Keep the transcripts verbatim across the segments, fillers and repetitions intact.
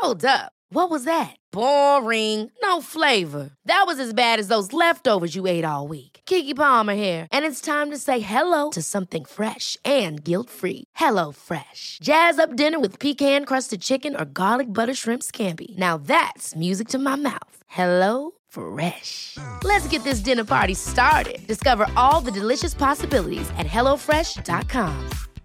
Hold up. What was that? Boring. No flavor. That was as bad as those leftovers you ate all week. Keke Palmer here, and it's time to say hello to something fresh and guilt-free. Hello Fresh. Jazz up dinner with pecan-crusted chicken or garlic butter shrimp scampi. Now that's music to my mouth. Hello Fresh. Let's get this dinner party started. Discover all the delicious possibilities at hello fresh dot com.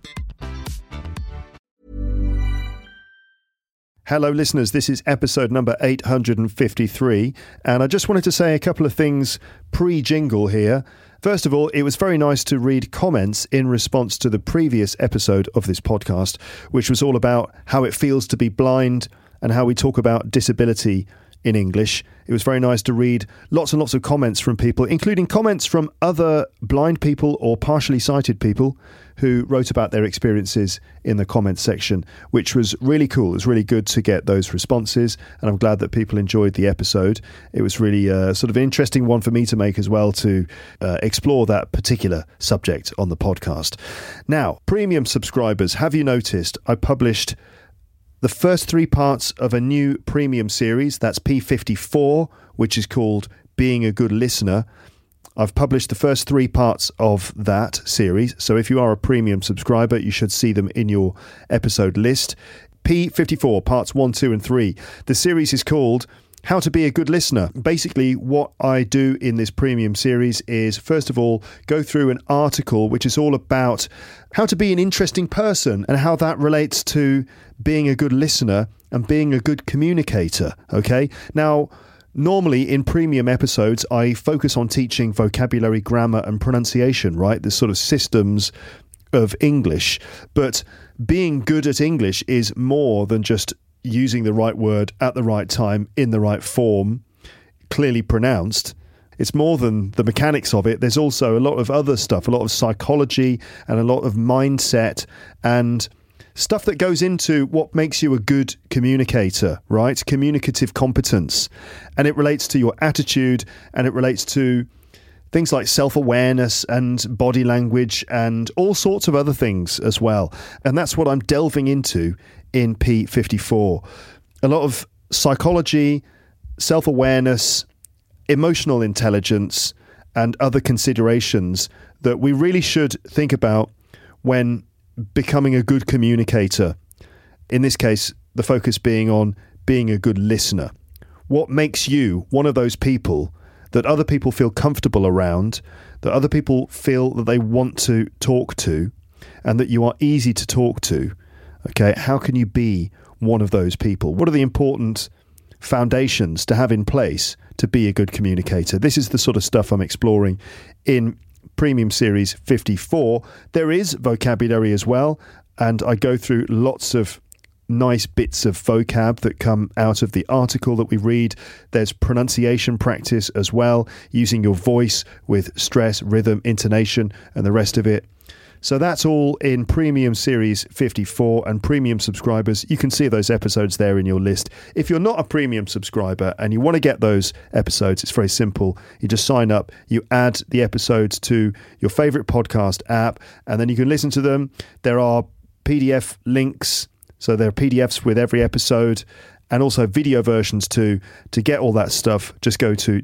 Hello, listeners. This is episode number eight hundred fifty-three, and I just wanted to say a couple of things pre-jingle here. First of all, it was very nice to read comments in response to the previous episode of this podcast, which was all about how it feels to be blind and how we talk about disability in English. It was very nice to read lots and lots of comments from people, including comments from other blind people or partially sighted people who wrote about their experiences in the comments section, which was really cool. It was really good to get those responses, and I'm glad that people enjoyed the episode. It was really uh, sort of an interesting one for me to make as well, to uh, explore that particular subject on the podcast. Now, premium subscribers, have you noticed I published the first three parts of a new premium series? That's P fifty-four, which is called Being a Good Listener. I've published the first three parts of that series, so if you are a premium subscriber, you should see them in your episode list. P fifty-four, parts one, two and three. The series is called How to Be a Good Listener. Basically, what I do in this premium series is, first of all, go through an article which is all about how to be an interesting person and how that relates to being a good listener and being a good communicator, okay? Now, normally in premium episodes, I focus on teaching vocabulary, grammar and pronunciation, right? The sort of systems of English. But being good at English is more than just using the right word at the right time, in the right form, clearly pronounced. It's more than the mechanics of it. There's also a lot of other stuff, a lot of psychology and a lot of mindset and stuff that goes into what makes you a good communicator, right? Communicative competence. And it relates to your attitude, and it relates to things like self-awareness and body language and all sorts of other things as well. And that's what I'm delving into in P fifty-four. A lot of psychology, self-awareness, emotional intelligence, and other considerations that we really should think about when becoming a good communicator. In this case, the focus being on being a good listener. What makes you one of those people that other people feel comfortable around, that other people feel that they want to talk to, and that you are easy to talk to? Okay, how can you be one of those people? What are the important foundations to have in place to be a good communicator? This is the sort of stuff I'm exploring in Premium Series fifty-four. There is vocabulary as well, and I go through lots of nice bits of vocab that come out of the article that we read. There's pronunciation practice as well, using your voice with stress, rhythm, intonation, and the rest of it. So that's all in Premium Series fifty-four, and premium subscribers, you can see those episodes there in your list. If you're not a premium subscriber and you want to get those episodes, it's very simple. You just sign up, you add the episodes to your favorite podcast app, and then you can listen to them. There are P D F links, so there are P D Fs with every episode, and also video versions too. To get all that stuff, just go to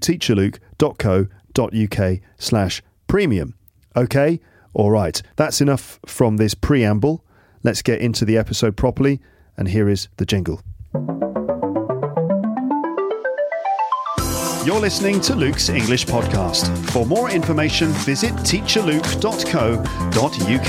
teacherluke.co.uk slash premium. Okay? All right, that's enough from this preamble. Let's get into the episode properly, and here is the jingle. You're listening to Luke's English Podcast. For more information, visit teacher luke dot co dot uk.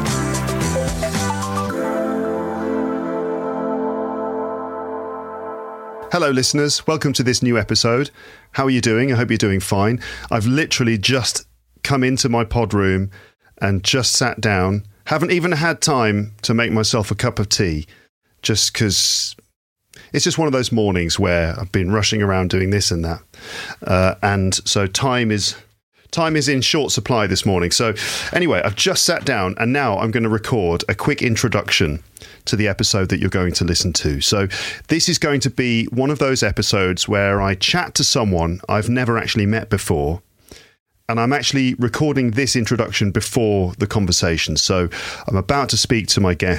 Hello listeners, welcome to this new episode. How are you doing? I hope you're doing fine. I've literally just come into my pod room and just sat down. Haven't even had time to make myself a cup of tea, just because it's just one of those mornings where I've been rushing around doing this and that. Uh, and so time is time is in short supply this morning. So anyway, I've just sat down and now I'm going to record a quick introduction to the episode that you're going to listen to. So this is going to be one of those episodes where I chat to someone I've never actually met before. And I'm actually recording this introduction before the conversation. So I'm about to speak to my guest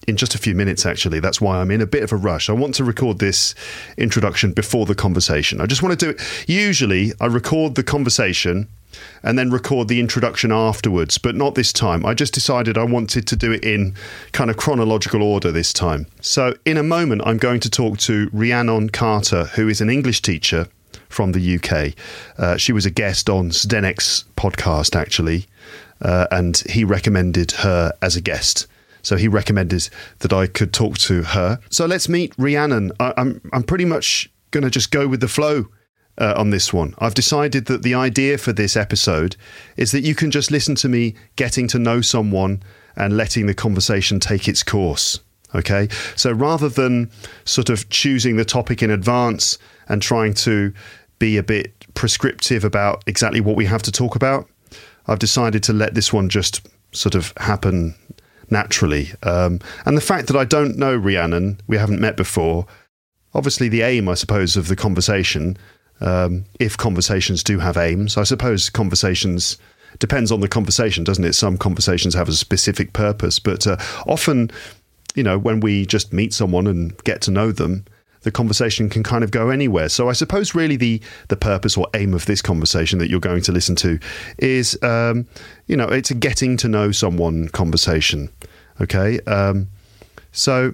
in just a few minutes, actually. That's why I'm in a bit of a rush. I want to record this introduction before the conversation. I just want to do it. Usually, I record the conversation and then record the introduction afterwards, but not this time. I just decided I wanted to do it in kind of chronological order this time. So in a moment, I'm going to talk to Rhiannon Carter, who is an English teacher from the U K. Uh, she was a guest on Zdenek's podcast, actually, uh, and he recommended her as a guest. So he recommended that I could talk to her. So let's meet Rhiannon. I, I'm I'm pretty much going to just go with the flow uh, on this one. I've decided that the idea for this episode is that you can just listen to me getting to know someone and letting the conversation take its course. Okay, so rather than sort of choosing the topic in advance and trying to be a bit prescriptive about exactly what we have to talk about, I've decided to let this one just sort of happen naturally. Um, and the fact that I don't know Rhiannon, we haven't met before, obviously the aim, I suppose, of the conversation, um, if conversations do have aims, I suppose conversations, depends on the conversation, doesn't it? Some conversations have a specific purpose, but uh, often, you know, when we just meet someone and get to know them, the conversation can kind of go anywhere. So I suppose really the the purpose or aim of this conversation that you're going to listen to is, um, you know, it's a getting to know someone conversation. Okay. Um, so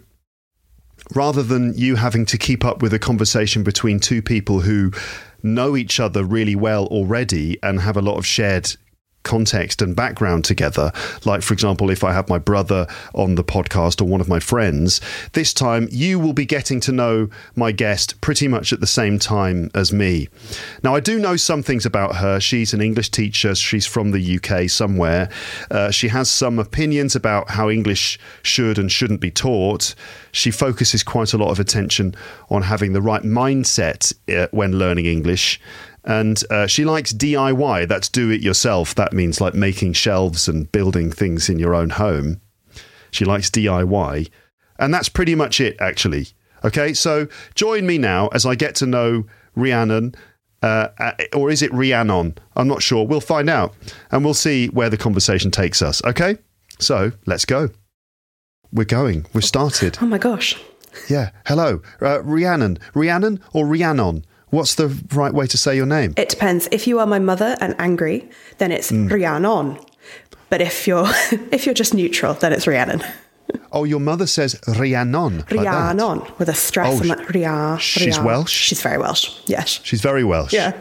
rather than you having to keep up with a conversation between two people who know each other really well already and have a lot of shared context and background together, like for example if I have my brother on the podcast or one of my friends, this time you will be getting to know my guest pretty much at the same time as me. Now I do know some things about her. She's an English teacher, she's from the U K somewhere. Uh, she has some opinions about how English should and shouldn't be taught. She focuses quite a lot of attention on having the right mindset uh, when learning English. And uh, she likes D I Y, that's do it yourself. That means like making shelves and building things in your own home. She likes D I Y. And that's pretty much it, actually. Okay, so join me now as I get to know Rhiannon. Uh, or is it Rhiannon? I'm not sure. We'll find out. And we'll see where the conversation takes us. Okay, so let's go. We're going. We've started. Oh my gosh. Yeah. Hello. Uh, Rhiannon. Rhiannon or Rhiannon? What's the right way to say your name? It depends. If you are my mother and angry, then it's mm. Rhiannon. But if you're if you're just neutral, then it's Rhiannon. Oh, your mother says Rhiannon. Rhiannon, like with a stress. Oh, on that. Rhia, she's Rhia. Welsh? She's very Welsh, yes. She's very Welsh. Yeah.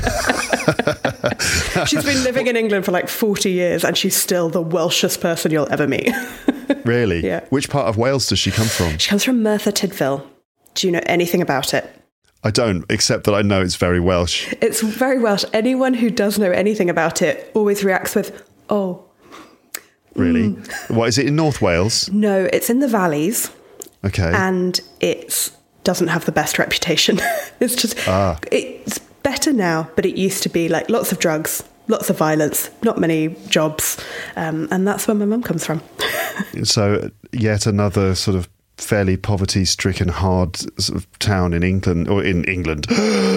She's been living in England for like forty years and she's still the Welshest person you'll ever meet. Really? Yeah. Which part of Wales does she come from? She comes from Merthyr Tydfil. Do you know anything about it? I don't, except that I know it's very Welsh. It's very Welsh. Anyone who does know anything about it always reacts with, oh. Really? Mm. What, is it in North Wales? No, it's in the valleys. Okay. And it doesn't have the best reputation. It's just, ah. it's better now, but it used to be like lots of drugs, lots of violence, not many jobs. Um, and that's where my mum comes from. So yet another sort of fairly poverty-stricken, hard sort of town in England, or in England.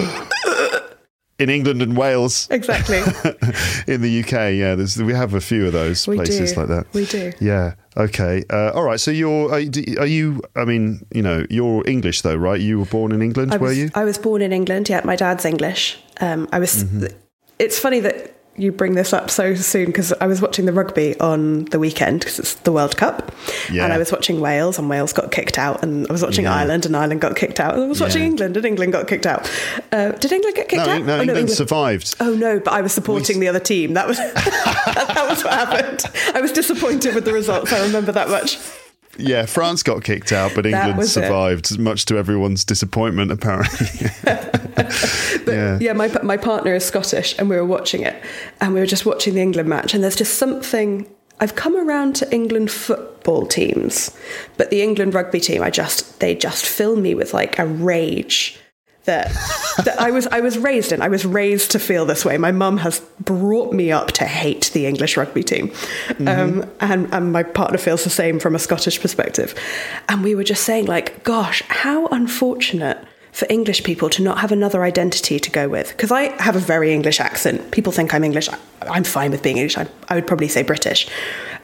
In England and Wales. Exactly. In the U K, yeah, there's, we have a few of those we places do. like that. We do. Yeah, okay. Uh, all right, so you're, are, are you, I mean, you know, you're English though, right? You were born in England, I was, were you? I was born in England, yeah. My dad's English. Um, I was, mm-hmm. It's funny that you bring this up so soon because I was watching the rugby on the weekend because it's the World Cup, yeah. And I was watching Wales and Wales got kicked out, and I was watching yeah. Ireland and Ireland got kicked out, and I was watching yeah. England and England got kicked out. Uh, did England get kicked no, out? No, oh, England, no, England survived. Oh no, but I was supporting we... the other team. That was that was what happened. I was disappointed with the results. I remember that much. Yeah, France got kicked out, but England survived, it. much to everyone's disappointment, apparently. but yeah, yeah my, my partner is Scottish, and we were watching it, and we were just watching the England match, and there's just something... I've come around to England football teams, but the England rugby team, I just they just fill me with, like, a rage that, that I was I was raised in. I was raised to feel this way. My mum has brought me up to hate the English rugby team. Mm-hmm. Um, and, and my partner feels the same from a Scottish perspective. And we were just saying, like, gosh, how unfortunate for English people to not have another identity to go with. Because I have a very English accent. People think I'm English. I'm fine with being English. I, I would probably say British.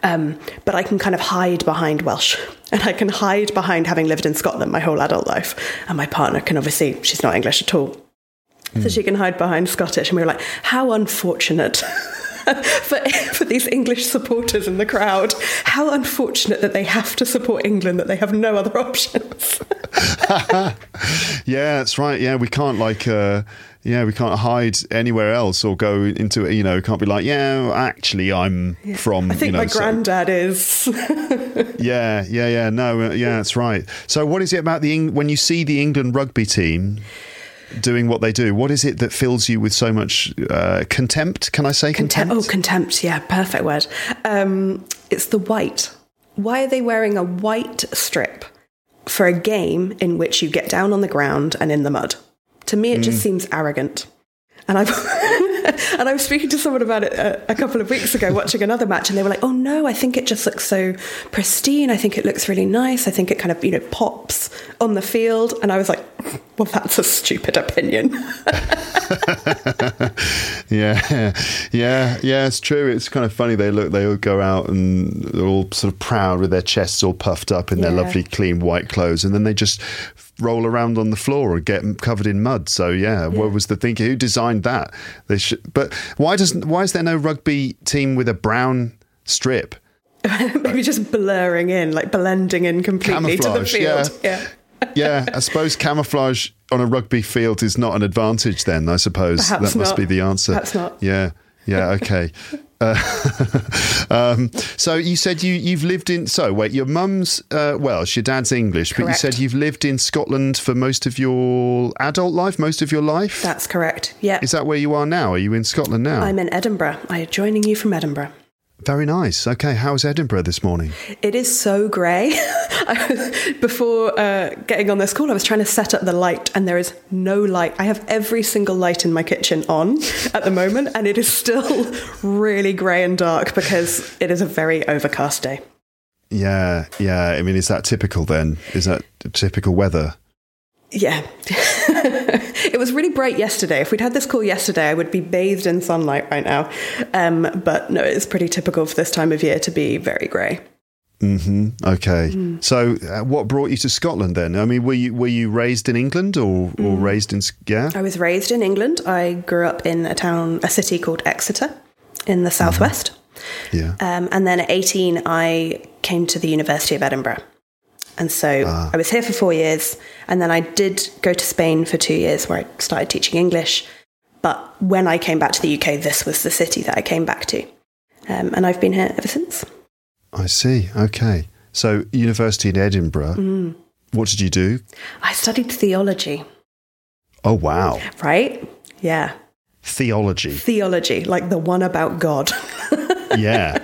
Um, but I can kind of hide behind Welsh, and I can hide behind having lived in Scotland my whole adult life. And my partner can obviously, she's not English at all. Mm. So she can hide behind Scottish. And we were like, how unfortunate for, for these English supporters in the crowd. How unfortunate that they have to support England, that they have no other options. Yeah, that's right. Yeah, we can't like... Uh... Yeah, we can't hide anywhere else or go into it, you know, can't be like, yeah, actually, I'm yeah. from, I think you know, my granddad so. is. yeah, yeah, yeah, no, yeah, that's right. So what is it about the, when you see the England rugby team doing what they do, what is it that fills you with so much uh, contempt? Can I say contempt? contempt? Oh, contempt, yeah, perfect word. Um, it's the white. Why are they wearing a white strip for a game in which you get down on the ground and in the mud? To me, it just mm. seems arrogant. And I and I was speaking to someone about it a, a couple of weeks ago, watching another match, and they were like, "Oh no, I think it just looks so pristine. I think it looks really nice. I think it kind of, you know, pops on the field." And I was like, "Well, that's a stupid opinion." yeah, yeah, yeah. It's true. It's kind of funny. They look. They all go out and they're all sort of proud with their chests all puffed up in yeah. their lovely, clean white clothes, and then they just roll around on the floor or get covered in mud. So yeah, yeah. what was the thinking? Who designed that? They should. But why doesn't? Why is there no rugby team with a brown strip? Maybe just blurring in, like blending in completely camouflage, to the field. Yeah. yeah. yeah, I suppose camouflage on a rugby field is not an advantage then, I suppose. Perhaps that must not. be the answer. Perhaps not. Yeah, yeah, okay. uh, um, so you said you, you've lived in... So, wait, your mum's uh, Welsh, your dad's English, Correct. But you said you've lived in Scotland for most of your adult life, most of your life? That's correct, yeah. Is that where you are now? Are you in Scotland now? I'm in Edinburgh. I'm joining you from Edinburgh. Very nice. Okay, how's Edinburgh this morning? It is so grey. Before uh, getting on this call, I was trying to set up the light, and there is no light. I have every single light in my kitchen on at the moment, and it is still really grey and dark because it is a very overcast day. Yeah, yeah. I mean, is that typical then? Is that typical weather? Yeah. It was really bright yesterday. If we'd had this call yesterday, I would be bathed in sunlight right now. Um, but no, it's pretty typical for this time of year to be very grey. Mm-hmm. Okay. Mm. So uh, what brought you to Scotland then? I mean, were you were you raised in England or, or mm. raised in... Yeah? I was raised in England. I grew up in a town, a city called Exeter in the southwest. Mm. Yeah. Um, and then at eighteen, I came to the University of Edinburgh. And so ah. I was here for four years, and then I did go to Spain for two years where I started teaching English. But when I came back to the U K, this was the city that I came back to. Um, and I've been here ever since. I see. Okay. So University in Edinburgh, mm. what did you do? I studied theology. Oh, wow. Right? Yeah. Theology. Theology, like the one about God. Yeah.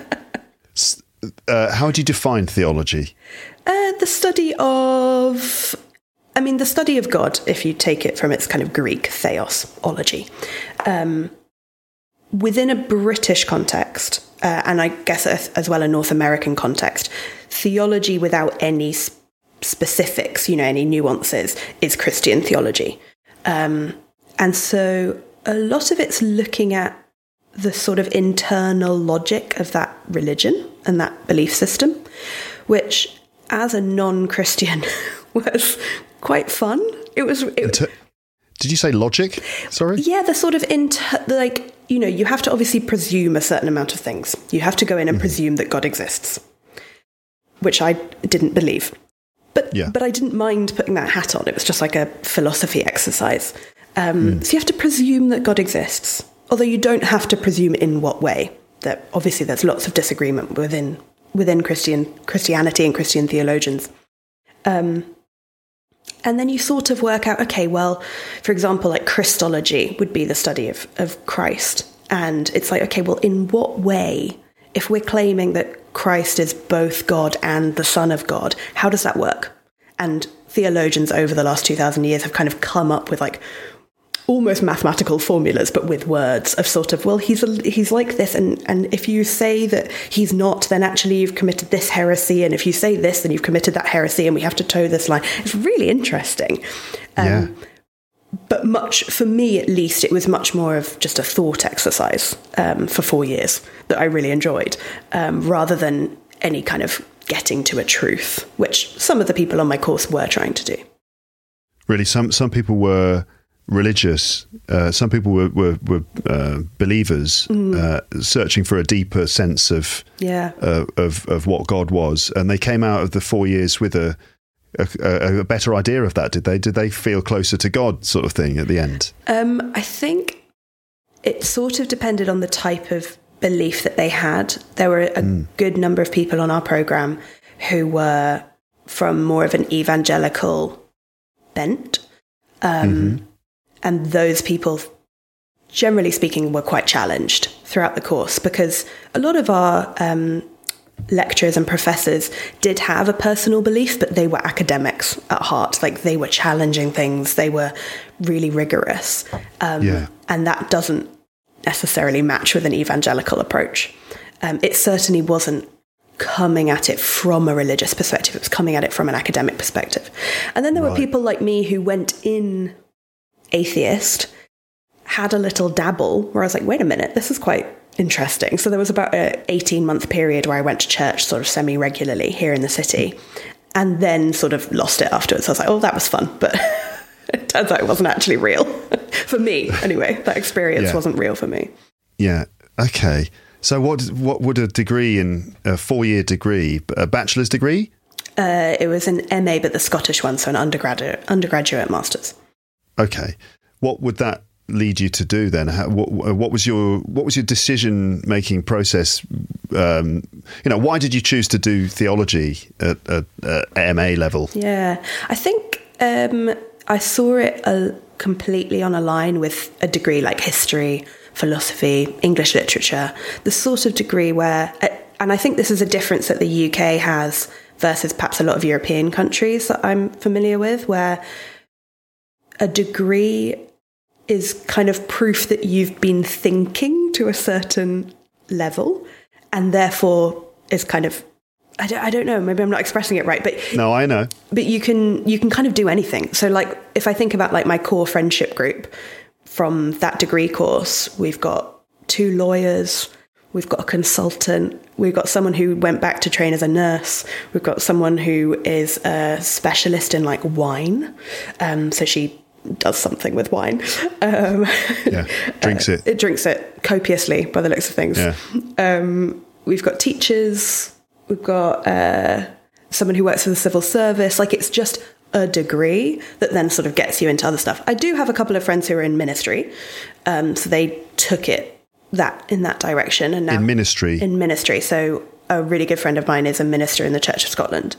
Uh, how do you define theology? Uh, the study of, I mean, the study of God, if you take it from its kind of Greek theos-ology. Um, within a British context, uh, and I guess as well a North American context, theology without any sp- specifics, you know, any nuances, is Christian theology. Um, and so a lot of it's looking at the sort of internal logic of that religion and that belief system, which as a non-Christian was quite fun. It was... It, Inter- Did you say logic? Sorry? Yeah, the sort of, inter- like, you know, you have to obviously presume a certain amount of things. You have to go in and mm-hmm. presume that God exists, which I didn't believe. But yeah. but I didn't mind putting that hat on. It was just like a philosophy exercise. Um, mm. So you have to presume that God exists, although you don't have to presume in what way. That obviously there's lots of disagreement within within Christian Christianity and Christian theologians. Um, and then you sort of work out, okay, well, for example, like Christology would be the study of, of Christ. And it's like, okay, well, in what way, if we're claiming that Christ is both God and the Son of God, how does that work? And theologians over the last two thousand years have kind of come up with like almost mathematical formulas, but with words of sort of, well, he's a, he's like this, and, and if you say that he's not, then actually you've committed this heresy, and if you say this, then you've committed that heresy, and we have to toe this line. It's really interesting. Um, yeah. but much, for me at least, it was much more of just a thought exercise um, for four years that I really enjoyed, um, rather than any kind of getting to a truth, which some of the people on my course were trying to do. Really, some some people were religious, uh, some people were, were, were uh, believers, mm. uh, searching for a deeper sense of, yeah. uh, of of what God was, and they came out of the four years with a A, a better idea of that. Did they? Did they feel closer to God, sort of thing, at the end? Um, I think it sort of depended on the type of belief that they had. There were a mm. good number of people on our program who were from more of an evangelical bent, um, mm-hmm. and those people, generally speaking, were quite challenged throughout the course, because a lot of our um, lecturers and professors did have a personal belief, but they were academics at heart. Like, they were challenging things. They were really rigorous. Um, yeah. And that doesn't necessarily match with an evangelical approach. Um, it certainly wasn't coming at it from a religious perspective. It was coming at it from an academic perspective. And then there right. were people like me who went in atheist, had a little dabble, where I was like, wait a minute, this is quite interesting. So there was about an eighteen month period where I went to church sort of semi-regularly here in the city, and then sort of lost it afterwards. I was like, oh, that was fun. But it turns out it wasn't actually real. For me, anyway. That experience yeah. wasn't real for me. Yeah. Okay. So what what would a degree in, a four-year degree, a bachelor's degree? Uh, it was an M A, but the Scottish one, so an undergraduate, undergraduate master's. Okay. What would that lead you to do then? How, what, what was your what was your decision making process? Um, you know, why did you choose to do theology at, at, at M A level? Yeah, I think um, I saw it uh, completely on a line with a degree like history, philosophy, English literature, the sort of degree where, and I think this is a difference that the U K has versus perhaps a lot of European countries that I'm familiar with, where a degree is kind of proof that you've been thinking to a certain level, and therefore is kind of, I don't, I don't know, maybe I'm not expressing it right, but no, I know. But you can you can kind of do anything. So like if I think about like my core friendship group from that degree course, we've got two lawyers, we've got a consultant, we've got someone who went back to train as a nurse, we've got someone who is a specialist in like wine, um, so she does something with wine. Um, yeah, drinks uh, it. It drinks it copiously by the looks of things. Yeah. Um, we've got teachers, we've got uh, someone who works for the civil service. Like, it's just a degree that then sort of gets you into other stuff. I do have a couple of friends who are in ministry, um, so they took it that in that direction. And now in ministry? In ministry. So a really good friend of mine is a minister in the Church of Scotland.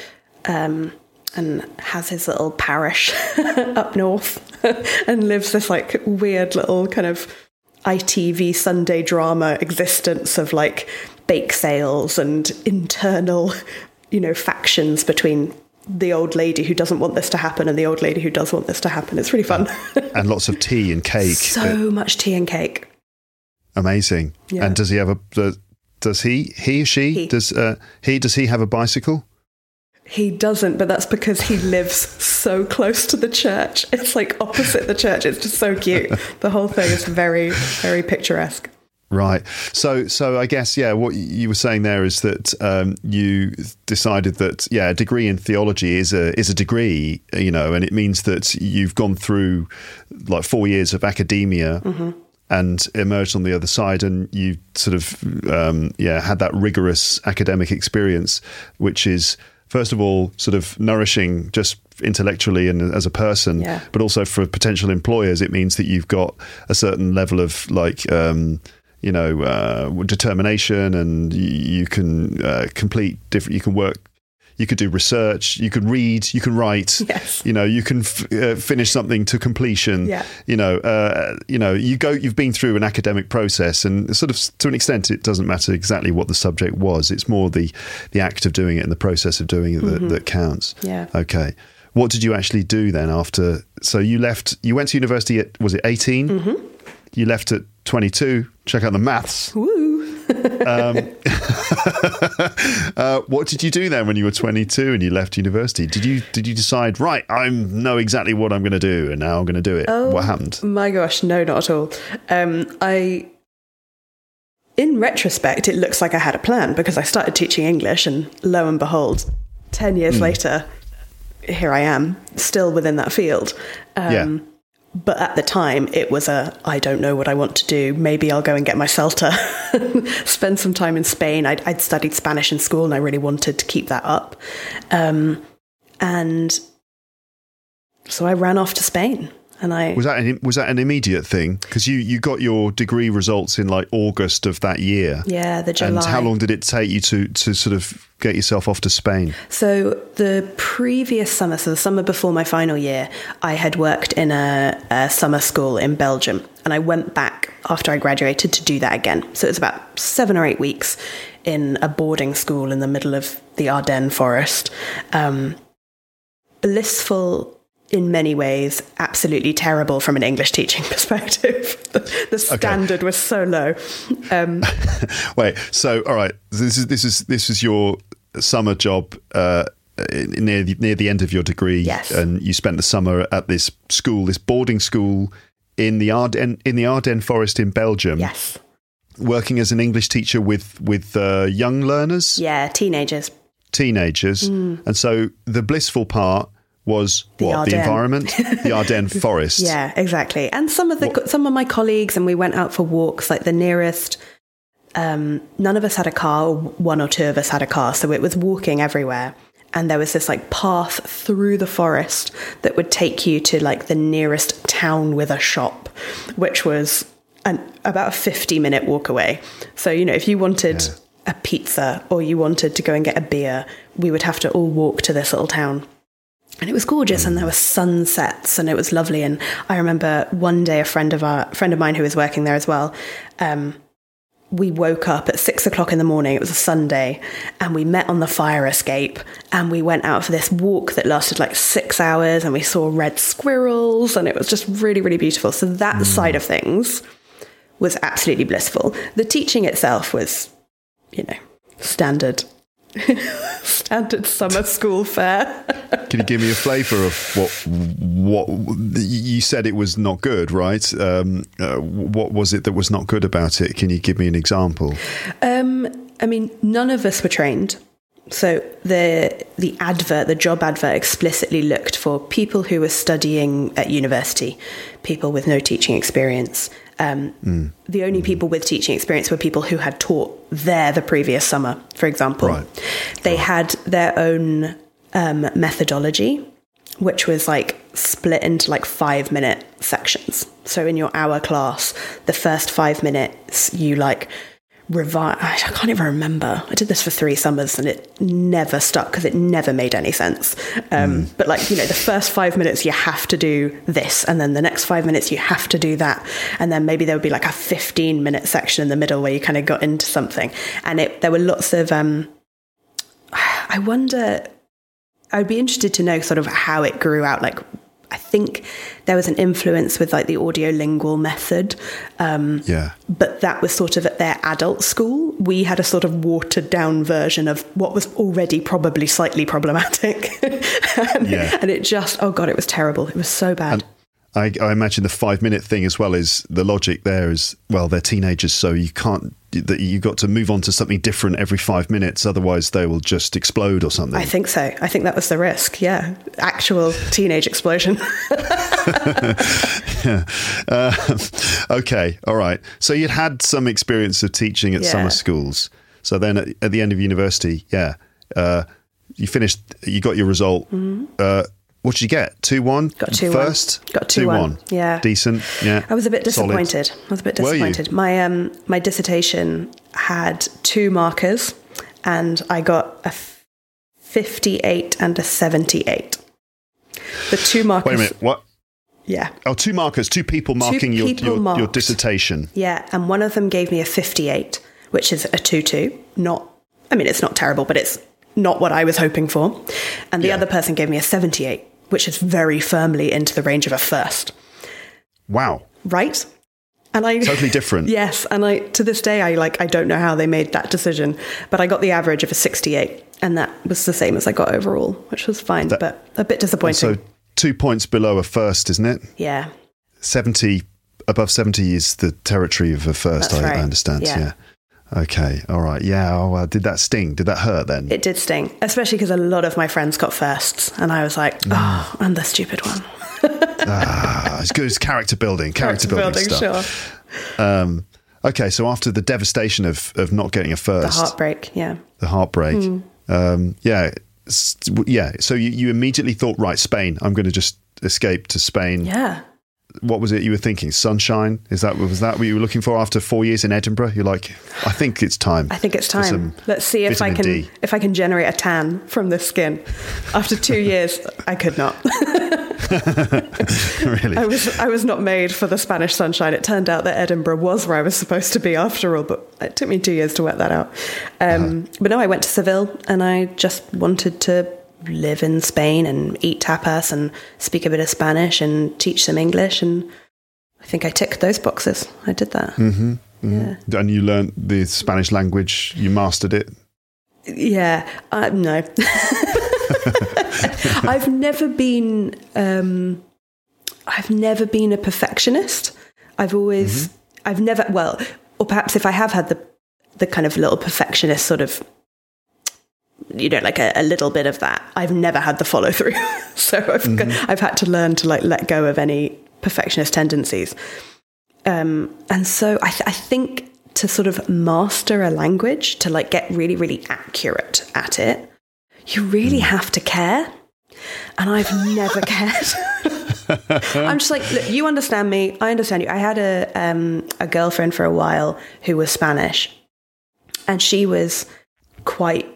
Um and has his little parish up north and lives this like weird little kind of I T V Sunday drama existence of like bake sales and internal, you know, factions between the old lady who doesn't want this to happen and the old lady who does want this to happen. It's really fun. And lots of tea and cake. So much tea and cake. Amazing. Yeah. And does he have a, does he, he or she, he. does uh, he, does he have a bicycle? He doesn't, but that's because he lives so close to the church. It's like opposite the church. It's just so cute. The whole thing is very, very picturesque. Right. So, so I guess, yeah, what you were saying there is that um, you decided that, yeah, a degree in theology is a is a degree, you know, and it means that you've gone through like four years of academia mm-hmm. and emerged on the other side, and you sort of, um, yeah, had that rigorous academic experience, which is, first of all, sort of nourishing just intellectually and as a person, yeah. but also for potential employers, it means that you've got a certain level of like, um, you know, uh, determination, and you, you can uh, complete different, you can work, you could do research, you could read, you can write, yes. you know, you can f- uh, finish something to completion, yeah. you know, uh, you know, you go, you've been through an academic process, and sort of to an extent, it doesn't matter exactly what the subject was. It's more the, the act of doing it and the process of doing it mm-hmm. that, that counts. Yeah. Okay. What did you actually do then after? So you left, you went to university at, was it eighteen? Mm-hmm. You left at twenty-two. Check out the maths. Woo. um, uh, what did you do then when you were twenty-two and you left university? Did you did you decide, right, I know exactly what I'm going to do and now I'm going to do it? Oh, what happened? My gosh, no, not at all. Um, I, in retrospect, it looks like I had a plan because I started teaching English and lo and behold, ten years mm. later, here I am, still within that field. Um, yeah. But at the time, it was a, I don't know what I want to do. Maybe I'll go and get my CELTA, spend some time in Spain. I'd, I'd studied Spanish in school and I really wanted to keep that up. Um, and so I ran off to Spain. And I was that an, was that an immediate thing? Because you, you got your degree results in like August of that year. Yeah, the July. And how long did it take you to, to sort of get yourself off to Spain? So the previous summer, so the summer before my final year, I had worked in a, a summer school in Belgium. And I went back after I graduated to do that again. So it was about seven or eight weeks in a boarding school in the middle of the Ardennes forest. Um, blissful in many ways, absolutely terrible from an English teaching perspective. the, the standard okay. was so low. Um, Wait, so all right, this is this is this is your summer job uh, near the, near the end of your degree, yes. and you spent the summer at this school, this boarding school in the Ardennes in the Ardennes forest in Belgium. Yes, working as an English teacher with with uh, young learners. Yeah, teenagers. Teenagers, mm. and so the blissful part was the what Ardennes. The environment, the Ardennes forest. Yeah, exactly. And some of the what? some of my colleagues, and we went out for walks. Like the nearest, um, none of us had a car. One or two of us had a car, so it was walking everywhere. And there was this like path through the forest that would take you to like the nearest town with a shop, which was an about a fifty minute walk away. So you know, if you wanted yeah. a pizza or you wanted to go and get a beer, we would have to all walk to this little town. And it was gorgeous, and there were sunsets, and it was lovely. And I remember one day a friend of our friend of mine who was working there as well. Um, we woke up at six o'clock in the morning. It was a Sunday, and we met on the fire escape, and we went out for this walk that lasted like six hours, and we saw red squirrels, and it was just really, really beautiful. So that mm. side of things was absolutely blissful. The teaching itself was, you know, standard. Standard summer school fare. Can you give me a flavour of what what you said? It was not good, right? Um, uh, what was it that was not good about it? Can you give me an example? Um, I mean, none of us were trained. So the the advert, the job advert, explicitly looked for people who were studying at university, people with no teaching experience. Um, mm. The only people with teaching experience were people who had taught there the previous summer, for example. Right. They right. had their own um, methodology, which was like split into like five minute sections. So in your hour class, the first five minutes, you like revise. I can't even remember. I did this for three summers and it never stuck because it never made any sense. Um, mm. But like, you know, the first five minutes you have to do this, and then the next five minutes you have to do that. And then maybe there would be like a fifteen minute section in the middle where you kind of got into something. And it, there were lots of, um, I wonder, I would be interested to know sort of how it grew out. Like, I think there was an influence with like the audiolingual method. Um, yeah. But that was sort of at their adult school. We had a sort of watered down version of what was already probably slightly problematic. and, yeah. and it just, oh God, it was terrible. It was so bad. And I, I imagine the five minute thing as well is the logic there is, well, they're teenagers, so you can't, that you got to move on to something different every five minutes. Otherwise they will just explode or something. I think so. I think that was the risk. Yeah. Actual teenage explosion. yeah. Uh, okay. All right. So you'd had some experience of teaching at yeah. summer schools. So then at, at the end of university, yeah, uh, you finished, you got your result. Mm-hmm. Uh, What did you get? two one? Got two First? one. Got two one. Yeah. Decent. Yeah. I was a bit disappointed. Solid. I was a bit disappointed. My um my dissertation had two markers and I got a fifty-eight and a seventy-eight. The two markers. Wait a minute. What? Yeah. Oh, two markers, two people marking two people your, your, your dissertation. Yeah. And one of them gave me a fifty-eight, which is a two two. Not, I mean, it's not terrible, but it's not what I was hoping for. And the yeah. other person gave me a seventy-eight, which is very firmly into the range of a first. Wow. Right? And I totally different. Yes, and I to this day I like I don't know how they made that decision, but I got the average of a sixty-eight, and that was the same as I got overall, which was fine, that, but a bit disappointing. So two points below a first, isn't it? Yeah. seventy above seventy is the territory of a first. I, right. I understand. Yeah. yeah. Okay. All right. Yeah. Oh, uh, did that sting? Did that hurt then? It did sting, especially because a lot of my friends got firsts, and I was like, oh, I'm the stupid one. ah, it's good. It's character building. Character, character building, building stuff. Sure. Um, okay. So after the devastation of of not getting a first, the heartbreak. Yeah. The heartbreak. Mm. Um, yeah. Yeah. So you, you immediately thought, right, Spain. I'm going to just escape to Spain. Yeah. What was it you were thinking? Sunshine? Is that was that what you were looking for after four years in Edinburgh? You're like, I think it's time. I think it's time. Let's see if I can D. if I can generate a tan from this skin. After two years, I could not. Really? I was I was not made for the Spanish sunshine. It turned out that Edinburgh was where I was supposed to be after all, but it took me two years to work that out. Um, uh-huh. But no, I went to Seville, and I just wanted to live in Spain and eat tapas and speak a bit of Spanish and teach some English, and I think I ticked those boxes. I did that. Mm-hmm, mm-hmm. Yeah. And you learned the Spanish language, you mastered it? Yeah, uh, no. I've never been um, I've never been a perfectionist. I've always mm-hmm. I've never well, or perhaps if I have had the the kind of little perfectionist sort of, you know, like a, a little bit of that, I've never had the follow through. So I've mm-hmm. I've had to learn to like let go of any perfectionist tendencies. Um, and so I, th- I think to sort of master a language, to like get really, really accurate at it, you really mm. have to care. And I've never cared. I'm just like, look, you understand me. I understand you. I had a um, a girlfriend for a while who was Spanish, and she was quite,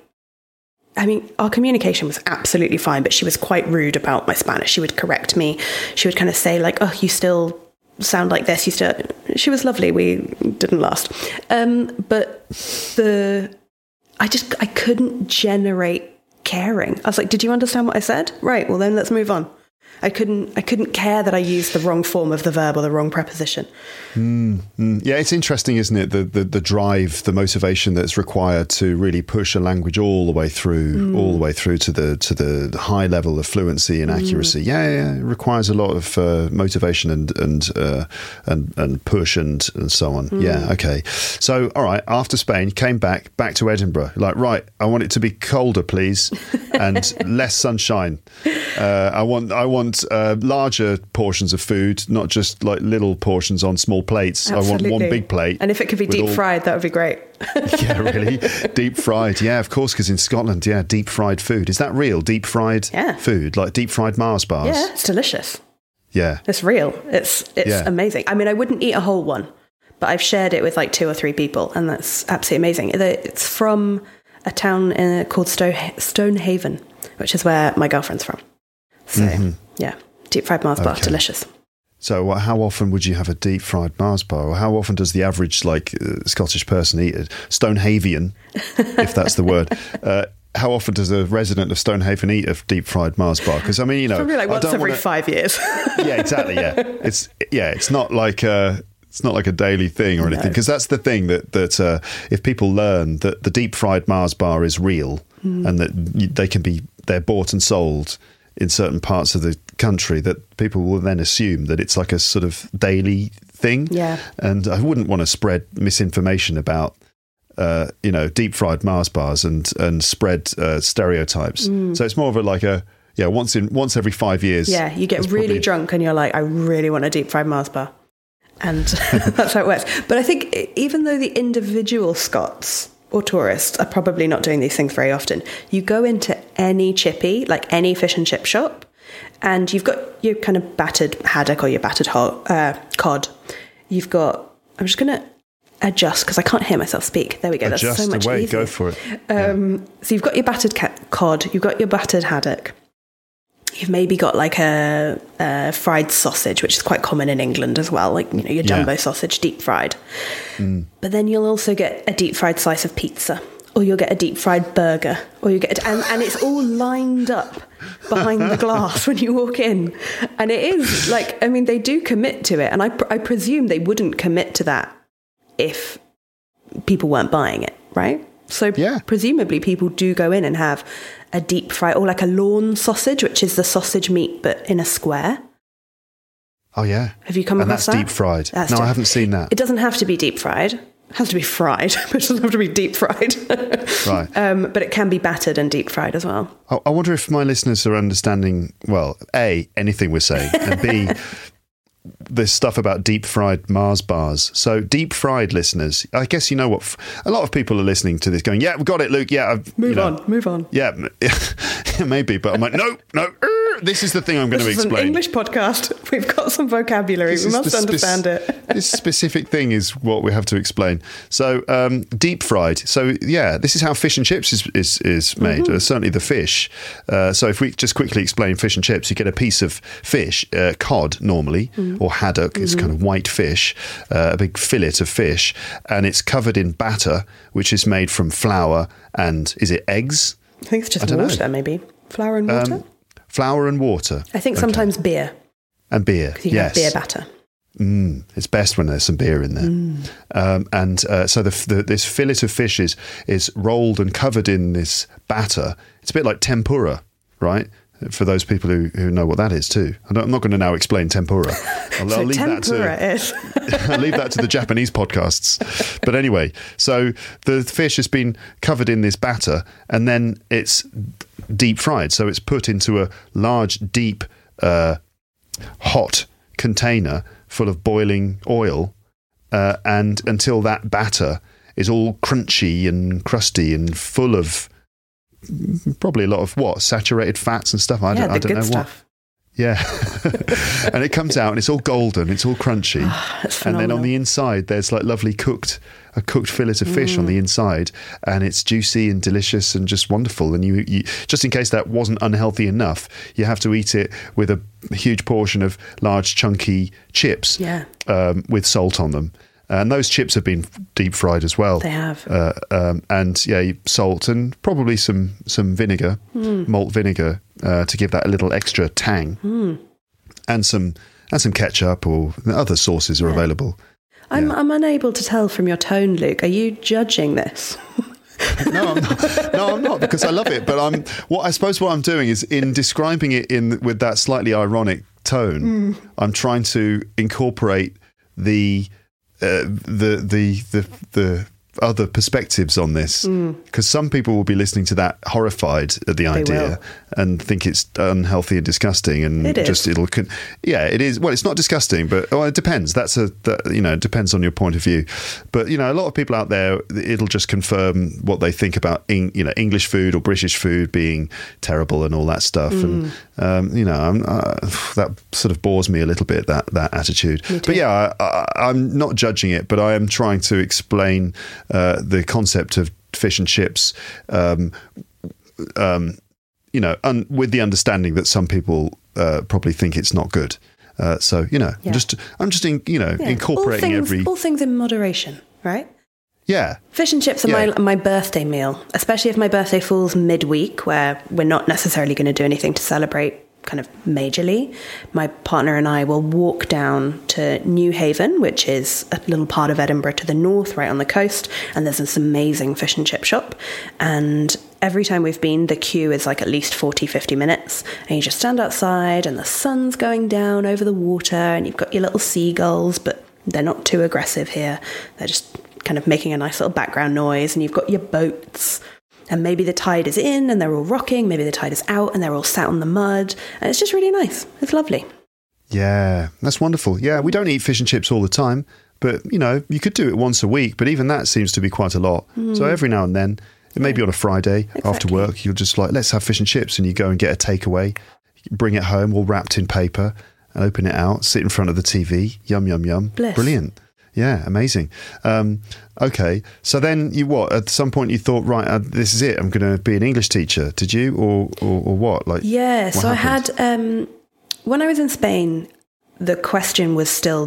I mean, our communication was absolutely fine, but she was quite rude about my Spanish. She would correct me. She would kind of say like, oh, you still sound like this. You still, she was lovely. We didn't last. Um, but the, I just, I couldn't generate caring. I was like, did you understand what I said? Right. Well, then let's move on. I couldn't, I couldn't care that I used the wrong form of the verb or the wrong preposition. Mm, mm. Yeah, it's interesting, isn't it? The, the the drive, the motivation that's required to really push a language all the way through, mm. all the way through to the to the high level of fluency and accuracy. Mm. Yeah, yeah, it requires a lot of uh, motivation and and uh, and and push and and so on. Mm. Yeah, okay. So, all right, after Spain, came back back to Edinburgh. Like, right, I want it to be colder, please, and less sunshine. Uh, I want I want. Uh, larger portions of food, not just like little portions on small plates. Absolutely. I want one big plate. And if it could be deep all... fried, that would be great. Yeah, really? Deep fried. Yeah, of course, because in Scotland, yeah, deep fried food. Is that real? Deep fried yeah. food? Like deep fried Mars bars? Yeah, it's delicious. Yeah. It's real. It's it's yeah. amazing. I mean, I wouldn't eat a whole one, but I've shared it with like two or three people, and that's absolutely amazing. It's from a town in, called Sto- Stonehaven, which is where my girlfriend's from. So, mm-hmm. yeah, deep fried Mars bar, okay. Delicious. So uh, how often would you have a deep fried Mars bar? Or how often does the average like uh, Scottish person eat it? Stonehavian, if that's the word. Uh, how often does a resident of Stonehaven eat a deep fried Mars bar? Because I mean, you know, probably like once every wanna... five years. Yeah, exactly. Yeah, it's yeah, it's not like a, it's not like a daily thing or anything. Because no. that's the thing that that uh, if people learn that the deep fried Mars bar is real mm. and that they can be they're bought and sold in certain parts of the country, that people will then assume that it's like a sort of daily thing. Yeah. And I wouldn't want to spread misinformation about, uh, you know, deep fried Mars bars and and spread uh, stereotypes. Mm. So it's more of a like a yeah once in once every five years. Yeah, you get really probably... drunk and you're like, I really want a deep fried Mars bar, and that's how it works. But I think even though the individual Scots or tourists are probably not doing these things very often, you go into any chippy, like any fish and chip shop, and you've got your kind of battered haddock or your battered ho- uh, cod. You've got, I'm just going to adjust because I can't hear myself speak. There we go. Adjust That's so much away, easier. Go for it. Um, yeah. So you've got your battered ca- cod, you've got your battered haddock. You've maybe got like a, a fried sausage, which is quite common in England as well, like, you know, your jumbo yeah. sausage, deep fried. Mm. But then you'll also get a deep fried slice of pizza, or you'll get a deep fried burger, or you get, and, and it's all lined up behind the glass when you walk in. And it is like, I mean, they do commit to it. And I, I presume they wouldn't commit to that if people weren't buying it, right? So yeah. presumably people do go in and have a deep fry, or like a lawn sausage, which is the sausage meat, but in a square. Oh, yeah. Have you come and across that? that? And that's deep fried. That's no, deep. I haven't seen that. It doesn't have to be deep fried. It has to be fried, but it doesn't have to be deep fried. Right. Um, but it can be battered and deep fried as well. I, I wonder if my listeners are understanding, well, A, anything we're saying, and B, this stuff about deep fried Mars bars. So deep fried listeners, I guess you know what, f- a lot of people are listening to this going, yeah, we've got it, Luke. Yeah. I've, move you know, on, move on. Yeah, maybe. But I'm like, no, no. Er, this is the thing I'm going this to explain. This is an English podcast. We've got some vocabulary. This we must understand spe- it. This specific thing is what we have to explain. So um, deep fried. So yeah, this is how fish and chips is is, is made. Mm-hmm. Uh, certainly the fish. Uh, so if we just quickly explain fish and chips, you get a piece of fish, uh, cod normally, mm-hmm. or haddock. It's mm-hmm. kind of white fish, uh, a big fillet of fish, and it's covered in batter, which is made from flour and is it eggs? I think it's just water, know. maybe flour and water. Um, flour and water. I think sometimes okay. beer. And beer, you yes. Have beer batter. Mm, it's best when there's some beer in there. Mm. Um, and uh, so the, the, this fillet of fish is, is rolled and covered in this batter. It's a bit like tempura, right? For those people who, who know what that is too. I'm not going to now explain tempura. I'll, so I'll leave tempura that to, is. I'll leave that to the Japanese podcasts. But anyway, so the fish has been covered in this batter and then it's deep fried. So it's put into a large, deep, uh, hot container full of boiling oil, uh, and until that batter is all crunchy and crusty and full of probably a lot of what saturated fats and stuff. I yeah, don't, the I don't good know stuff. what. Yeah, and it comes out and it's all golden. It's all crunchy, oh, and then on the inside there's like lovely cooked a cooked fillet of fish mm. on the inside, and it's juicy and delicious and just wonderful. And you, you just in case that wasn't unhealthy enough, you have to eat it with a huge portion of large chunky chips, yeah, um, with salt on them. And those chips have been deep fried as well. They have. Uh, um, and yeah, salt and probably some, some vinegar, mm. malt vinegar, uh, to give that a little extra tang. Mm. And some and some ketchup or other sauces are yeah. available. I'm, yeah. I'm unable to tell from your tone, Luke. Are you judging this? no, I'm not. No, I'm not, because I love it. But I'm what I suppose what I'm doing is in describing it in with that slightly ironic tone, mm. I'm trying to incorporate the Uh, the the the the other perspectives on this, because mm. some people will be listening to that horrified at the they idea will. and think it's unhealthy and disgusting, and it just is. it'll yeah it is well it's not disgusting, but well, it depends. That's a that, you know it depends on your point of view, but you know a lot of people out there, it'll just confirm what they think about in, you know English food or British food being terrible and all that stuff, mm. and um, you know I'm, uh, that sort of bores me a little bit, that that attitude. But yeah, I, I, I'm not judging it, but I am trying to explain Uh, the concept of fish and chips, um, um, you know, un- with the understanding that some people uh, probably think it's not good. Uh, so, you know, yeah. just I'm just, in, you know, yeah. incorporating all things, every... All things in moderation, right? Yeah. Fish and chips are yeah. my, my birthday meal, especially if my birthday falls midweek, where we're not necessarily going to do anything to celebrate kind of majorly. My partner and I will walk down to New Haven, which is a little part of Edinburgh to the north, right on the coast, and there's this amazing fish and chip shop. And every time we've been, the queue is like at least forty, fifty minutes, and you just stand outside and the sun's going down over the water, and you've got your little seagulls, but they're not too aggressive here. They're just kind of making a nice little background noise, and you've got your boats. And maybe the tide is in and they're all rocking. Maybe the tide is out and they're all sat on the mud. And it's just really nice. It's lovely. Yeah, that's wonderful. Yeah, we don't eat fish and chips all the time. But, you know, you could do it once a week. But even that seems to be quite a lot. Mm. So every now and then, it may yeah. be on a Friday exactly. after work, you'll just like, let's have fish and chips. And you go and get a takeaway, bring it home all wrapped in paper, and open it out, sit in front of the T V. Yum, yum, yum. Bliss. Brilliant. Yeah, amazing. Um, okay, so then you what? At some point you thought, right, uh, this is it. I'm going to be an English teacher. Did you, or or, or what? Like, yeah. what so happened? I had um, when I was in Spain, the question was still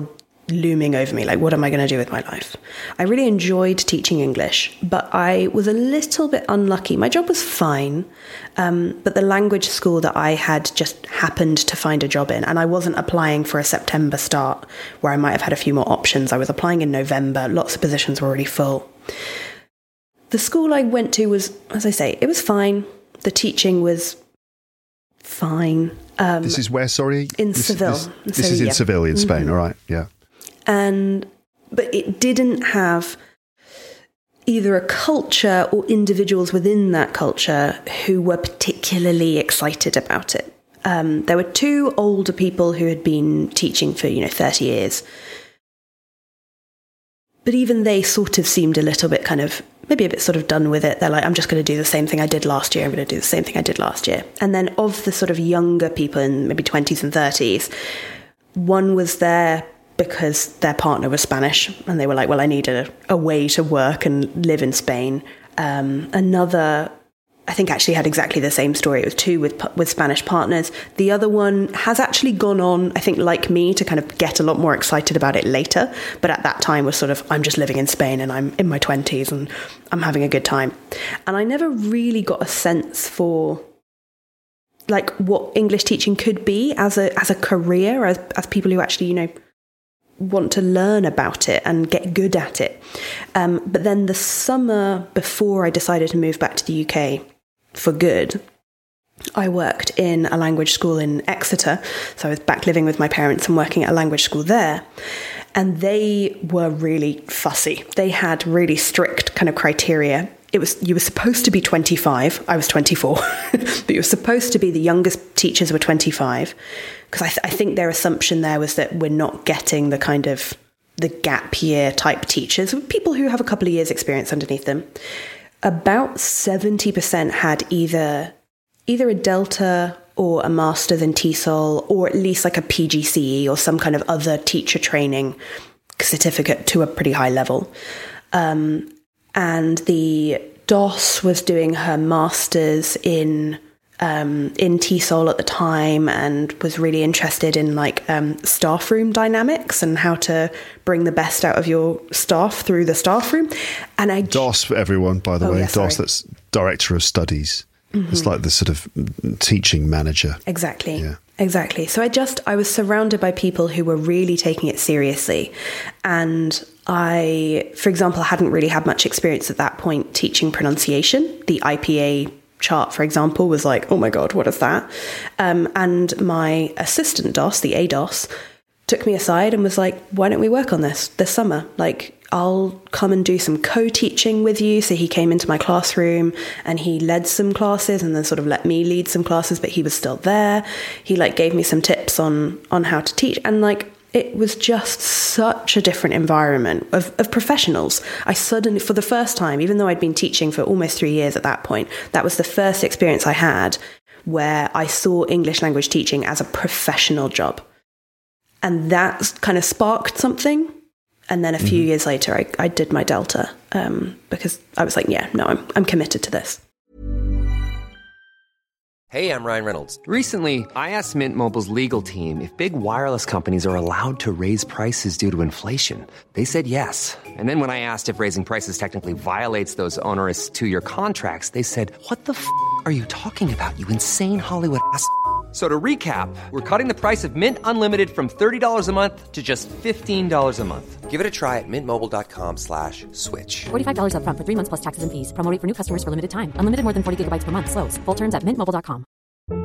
looming over me, like, what am I going to do with my life? I really enjoyed teaching English, but I was a little bit unlucky. My job was fine, um, but the language school that I had just happened to find a job in, and I wasn't applying for a September start where I might have had a few more options. I was applying in November. Lots of positions were already full. The school I went to was, as I say, it was fine. The teaching was fine. Um, this is where, sorry? In this, Seville. This, this in is in Seville, in Spain, mm-hmm. All right, yeah. And but it didn't have either a culture or individuals within that culture who were particularly excited about it. Um, there were two older people who had been teaching for, you know, thirty years. But even they sort of seemed a little bit kind of, maybe a bit sort of done with it. They're like, I'm just going to do the same thing I did last year. I'm going to do the same thing I did last year. And then of the sort of younger people in maybe twenties and thirties, one was there because their partner was Spanish and they were like, well, I need a, a way to work and live in Spain. Um, another, I think, actually had exactly the same story. It was two with with Spanish partners. The other one has actually gone on, I think, like me, to kind of get a lot more excited about it later. But at that time was sort of, I'm just living in Spain and I'm in my twenties and I'm having a good time. And I never really got a sense for like what English teaching could be as a as a career, as as people who actually, you know, want to learn about it and get good at it. Um, but then the summer before I decided to move back to the U K for good, I worked in a language school in Exeter. So I was back living with my parents and working at a language school there. And they were really fussy. They had really strict kind of criteria. It was, you were supposed to be twenty-five. I was twenty-four. But you were supposed to be, the youngest teachers were twenty-five. Because I, th- I think their assumption there was that we're not getting the kind of the gap year type teachers, people who have a couple of years experience underneath them. About seventy percent had either either a Delta or a Master's in T E S O L, or at least like a P G C E or some kind of other teacher training certificate to a pretty high level. Um, and the D O S was doing her Master's in um, in T E S O L at the time and was really interested in like um, staff room dynamics and how to bring the best out of your staff through the staff room. And I D O S for everyone, by the oh, way, yeah, D O S, that's Director of Studies. Mm-hmm. It's like the sort of teaching manager. Exactly. Yeah. Exactly. So I just, I was surrounded by people who were really taking it seriously. And I, for example, hadn't really had much experience at that point teaching pronunciation. The I P A chart, for example, was like, oh my God, what is that? Um, and my assistant D O S, the A D O S, took me aside and was like, why don't we work on this this summer? Like, I'll come and do some co-teaching with you. So he came into my classroom and he led some classes and then sort of let me lead some classes, but he was still there. He like gave me some tips on, on how to teach. And like, it was just such a different environment of, of professionals. I suddenly, for the first time, even though I'd been teaching for almost three years at that point, that was the first experience I had where I saw English language teaching as a professional job. And that kind of sparked something. And then a few mm-hmm. years later, I, I did my Delta um, because I was like, yeah, no, I'm I'm committed to this. Hey, I'm Ryan Reynolds. Recently, I asked Mint Mobile's legal team if big wireless companies are allowed to raise prices due to inflation. They said yes. And then when I asked if raising prices technically violates those onerous two-year contracts, they said, what the f*** are you talking about, you insane Hollywood ass f- So to recap, we're cutting the price of Mint Unlimited from thirty dollars a month to just fifteen dollars a month. Give it a try at mintmobile.com slash switch. forty-five dollars up front for three months plus taxes and fees. Promo rate for new customers for limited time. Unlimited more than forty gigabytes per month. Slows full terms at mint mobile dot com.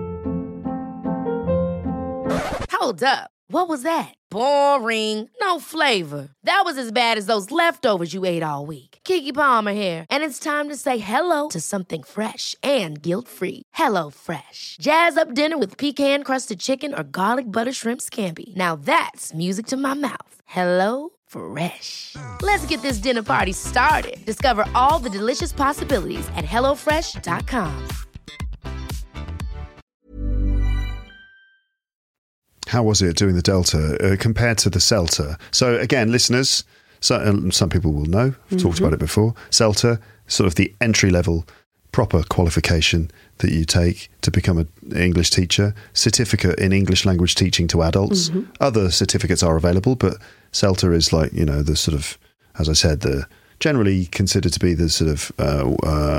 Hold up. What was that? Boring. No flavor. That was as bad as those leftovers you ate all week. Keke Palmer here, and it's time to say hello to something fresh and guilt-free. Hello Fresh. Jazz up dinner with pecan-crusted chicken or garlic butter shrimp scampi. Now that's music to my mouth. Hello Fresh. Let's get this dinner party started. Discover all the delicious possibilities at hello fresh dot com. How was it doing the Delta uh, compared to the CELTA? So again, listeners, so, uh, some people will know, I've mm-hmm. talked about it before. CELTA, sort of the entry-level proper qualification that you take to become an English teacher, certificate in English language teaching to adults. Mm-hmm. Other certificates are available, but CELTA is like, you know, the sort of, as I said, the generally considered to be the sort of uh,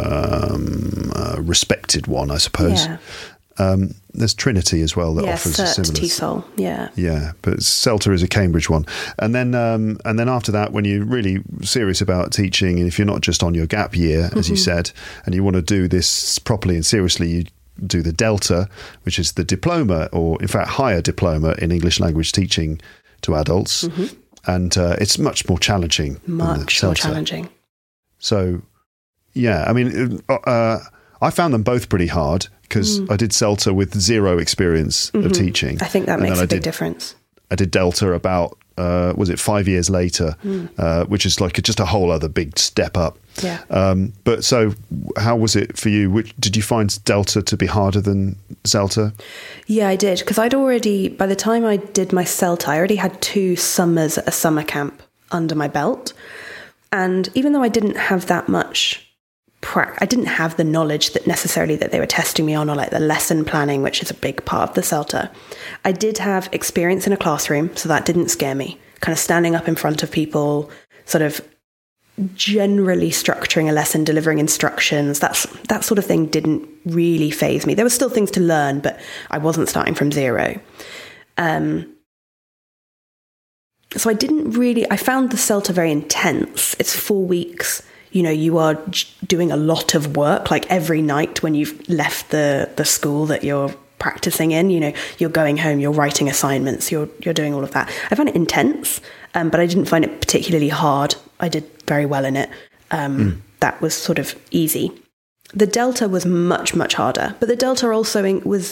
um, uh, respected one, I suppose. Yeah. Um, there's Trinity as well that yeah, offers Cert a similar. TESOL, yeah, yeah, but CELTA is a Cambridge one, and then um, and then after that, when you're really serious about teaching, and if you're not just on your gap year, as mm-hmm. you said, and you want to do this properly and seriously, you do the Delta, which is the diploma, or in fact higher diploma in English language teaching to adults, mm-hmm. and uh, it's much more challenging. Much more challenging. So, yeah, I mean, uh, I found them both pretty hard. Because mm. I did CELTA with zero experience mm-hmm. of teaching. I think that makes a big did, difference. I did Delta about, uh, was it five years later, mm. uh, which is like a, just a whole other big step up. Yeah. Um, but so how was it for you? Which, did you find Delta to be harder than CELTA? Yeah, I did. Because I'd already, by the time I did my CELTA, I already had two summers at a summer camp under my belt. And even though I didn't have that much... I didn't have the knowledge that necessarily that they were testing me on, or like the lesson planning, which is a big part of the CELTA. I did have experience in a classroom, so that didn't scare me. Kind of standing up in front of people, sort of generally structuring a lesson, delivering instructions, that's that sort of thing didn't really faze me. There were still things to learn, but I wasn't starting from zero. Um, so I didn't really, I found the CELTA very intense. It's four weeks. You know, you are doing a lot of work, like every night when you've left the, the school that you're practicing in, you know, you're going home, you're writing assignments, you're you're doing all of that. I found it intense, um, but I didn't find it particularly hard. I did very well in it. Um, mm. That was sort of easy. The Delta was much, much harder, but the Delta also was,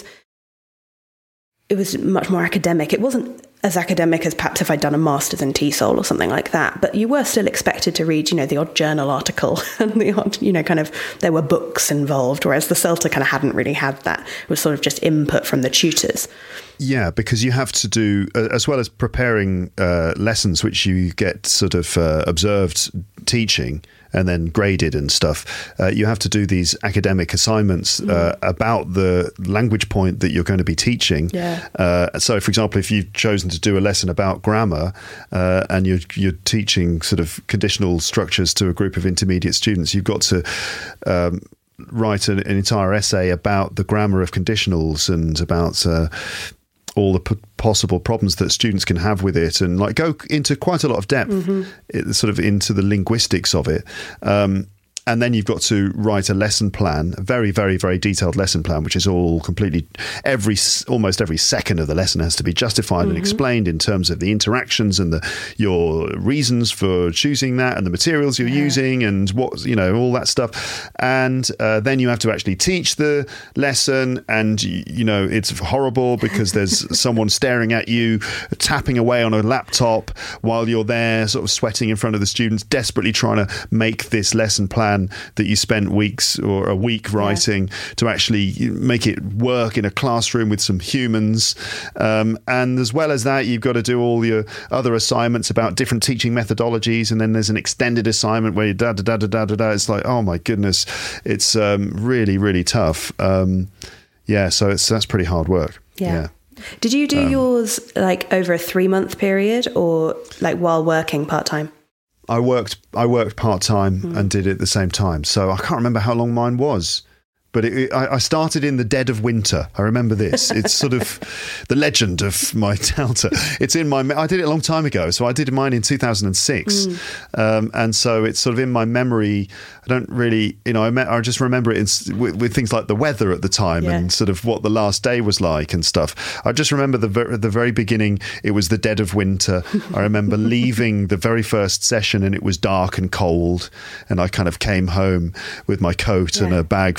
it was much more academic. It wasn't as academic as perhaps if I'd done a master's in TESOL or something like that, but you were still expected to read, you know, the odd journal article and the odd, you know, kind of, there were books involved, whereas the CELTA kind of hadn't really had that. It was sort of just input from the tutors. Yeah, because you have to do, uh, as well as preparing uh, lessons which you get sort of uh, observed teaching and then graded and stuff, uh, you have to do these academic assignments uh, mm. about the language point that you're going to be teaching. Yeah. Uh, so, for example, if you've chosen to do a lesson about grammar uh, and you're, you're teaching sort of conditional structures to a group of intermediate students, you've got to um, write an, an entire essay about the grammar of conditionals and about uh, all the p- possible problems that students can have with it, and like go into quite a lot of depth, mm-hmm. it, sort of into the linguistics of it. Um, And then you've got to write a lesson plan, a very, very, very detailed lesson plan, which is all completely, every almost every second of the lesson has to be justified mm-hmm. and explained in terms of the interactions and the your reasons for choosing that and the materials you're yeah. using and what, you know, all that stuff. And uh, then you have to actually teach the lesson, and, you know, it's horrible because there's someone staring at you, tapping away on a laptop while you're there sort of sweating in front of the students, desperately trying to make this lesson plan that you spent weeks or a week writing yeah. to actually make it work in a classroom with some humans. Um, and as well as that, you've got to do all your other assignments about different teaching methodologies. And then there's an extended assignment where you da da da da da da da. It's like, oh my goodness, it's um, really, really tough. Um, yeah, so it's that's pretty hard work. Yeah. yeah. Did you do um, yours like over a three month period or like while working part time? I worked I worked part-time mm. and did it at the same time. So I can't remember how long mine was. But it, it, I, I started in the dead of winter. I remember this. It's sort of the legend of my Delta. It's in my. I did it a long time ago, so I did mine in two thousand six, mm. um, and so it's sort of in my memory. I don't really, you know, I, met, I just remember it in, with, with things like the weather at the time yeah. and sort of what the last day was like and stuff. I just remember the at the very beginning, it was the dead of winter. I remember leaving the very first session and it was dark and cold, and I kind of came home with my coat yeah. and a bag full of Questions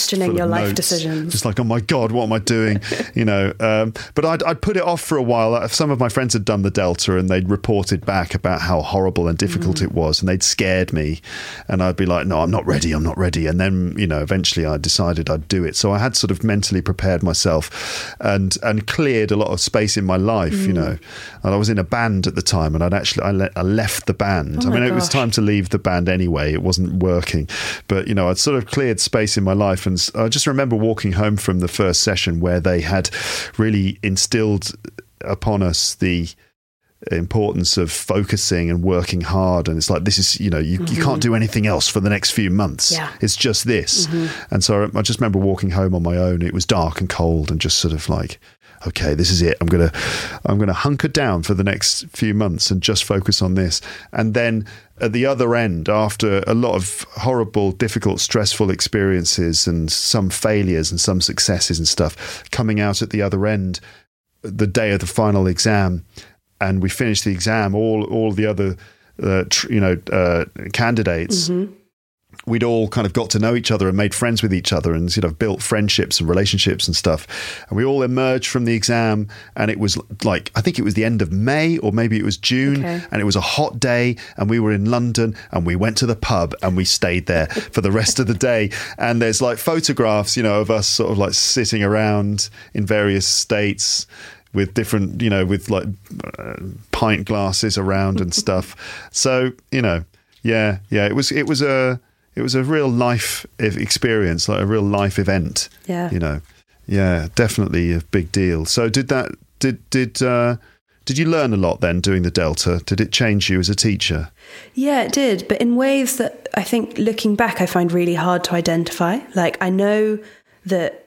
questioning your life notes, decisions. Just like, oh my God, what am I doing? you know, um, but I'd, I'd put it off for a while. Some of my friends had done the Delta and they'd reported back about how horrible and difficult mm. it was, and they'd scared me, and I'd be like, no, I'm not ready, I'm not ready. And then, you know, eventually I decided I'd do it. So I had sort of mentally prepared myself and and cleared a lot of space in my life, mm. you know. And I was in a band at the time, and I'd actually I, le- I left the band. Oh I mean, gosh. It was time to leave the band anyway. It wasn't working, but you know, I'd sort of cleared space in my life. And I just remember walking home from the first session where they had really instilled upon us the importance of focusing and working hard. And it's like, this is, you know, you, mm-hmm. you can't do anything else for the next few months. Yeah. It's just this. Mm-hmm. And so I just remember walking home on my own. It was dark and cold, and just sort of like, okay, this is it. I'm going to, I'm going to hunker down for the next few months and just focus on this. And then at the other end, after a lot of horrible, difficult, stressful experiences and some failures and some successes and stuff, coming out at the other end, the day of the final exam, and we finished the exam, all, all the other, uh, tr- you know, uh, candidates, mm-hmm. we'd all kind of got to know each other and made friends with each other and sort of built friendships and relationships and stuff. And we all emerged from the exam, and it was like, I think it was the end of May, or maybe it was June, okay. and it was a hot day, and we were in London, and we went to the pub and we stayed there for the rest of the day. And there's like photographs, you know, of us sort of like sitting around in various states with different, you know, with like uh, pint glasses around and stuff. So, you know, yeah, yeah, it was, it was a, It was a real life experience, like a real life event. Yeah. You know, yeah, definitely a big deal. So did that, did, did, uh, did you learn a lot then doing the Delta? Did it change you as a teacher? Yeah, it did. But in ways that I think looking back, I find really hard to identify. Like, I know that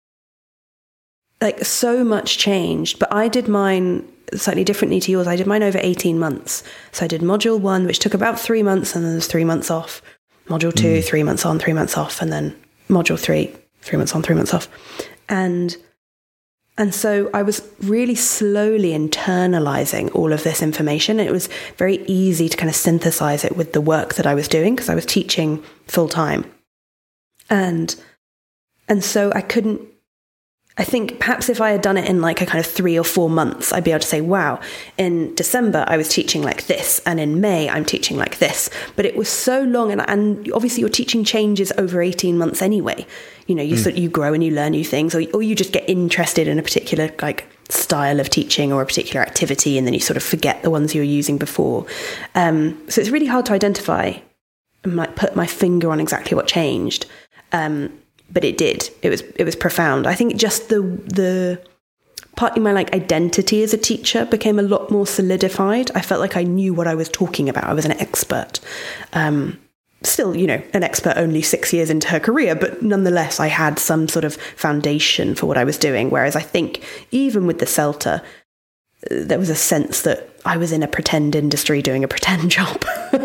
like so much changed, but I did mine slightly differently to yours. I did mine over eighteen months. So I did module one, which took about three months and then there's three months off. Module two, mm. three months on, three months off, and then module three, three months on, three months off. And and so I was really slowly internalizing all of this information. It was very easy to kind of synthesize it with the work that I was doing because I was teaching full time. And and so I couldn't, I think perhaps if I had done it in like a kind of three or four months, I'd be able to say, wow, in December I was teaching like this, and in May I'm teaching like this. But it was so long, and, and obviously your teaching changes over eighteen months anyway. You know, you mm. sort you grow and you learn new things, or, or you just get interested in a particular like style of teaching or a particular activity, and then you sort of forget the ones you were using before. Um, so it's really hard to identify and like put my finger on exactly what changed. Um, But it did. It was it was profound. I think just the the partly my like identity as a teacher became a lot more solidified. I felt like I knew what I was talking about. I was an expert. Um, still, you know, an expert only six years into her career, but nonetheless, I had some sort of foundation for what I was doing. Whereas I think even with the CELTA, there was a sense that I was in a pretend industry doing a pretend job.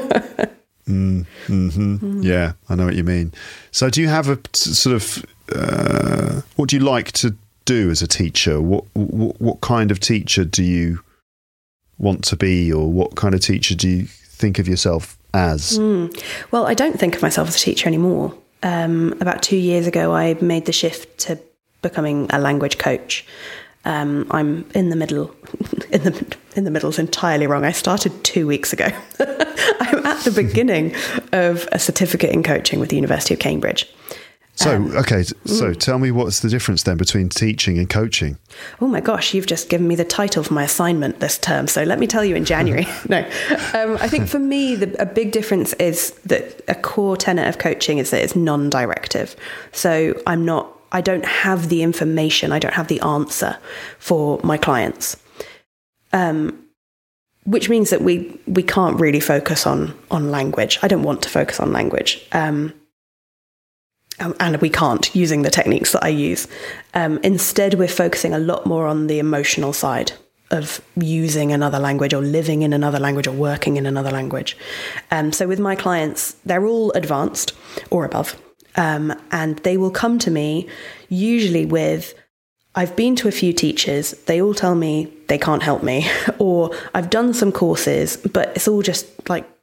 Mm, mm-hmm. mm. Yeah, I know what you mean. So do you have a sort of, uh, what do you like to do as a teacher? What, what what kind of teacher do you want to be, or what kind of teacher do you think of yourself as? Mm. Well, I don't think of myself as a teacher anymore. Um, about two years ago, I made the shift to becoming a language coach. Um, I'm in the middle, in the in the middle is entirely wrong. I started two weeks ago. I'm at the beginning of a certificate in coaching with the University of Cambridge. So, um, okay, so mm. tell me what's the difference then between teaching and coaching? Oh my gosh, you've just given me the title for my assignment this term. So let me tell you in January. no, um, I think for me, the, a big difference is that a core tenet of coaching is that it's non-directive. So I'm not, I don't have the information, I don't have the answer for my clients. Um, which means that we, we can't really focus on, on language. I don't want to focus on language. Um, and we can't using the techniques that I use. Um, instead, we're focusing a lot more on the emotional side of using another language or living in another language or working in another language. Um, so with my clients, they're all advanced or above. Um, and they will come to me usually with, I've been to a few teachers, they all tell me they can't help me, or I've done some courses, but it's all just like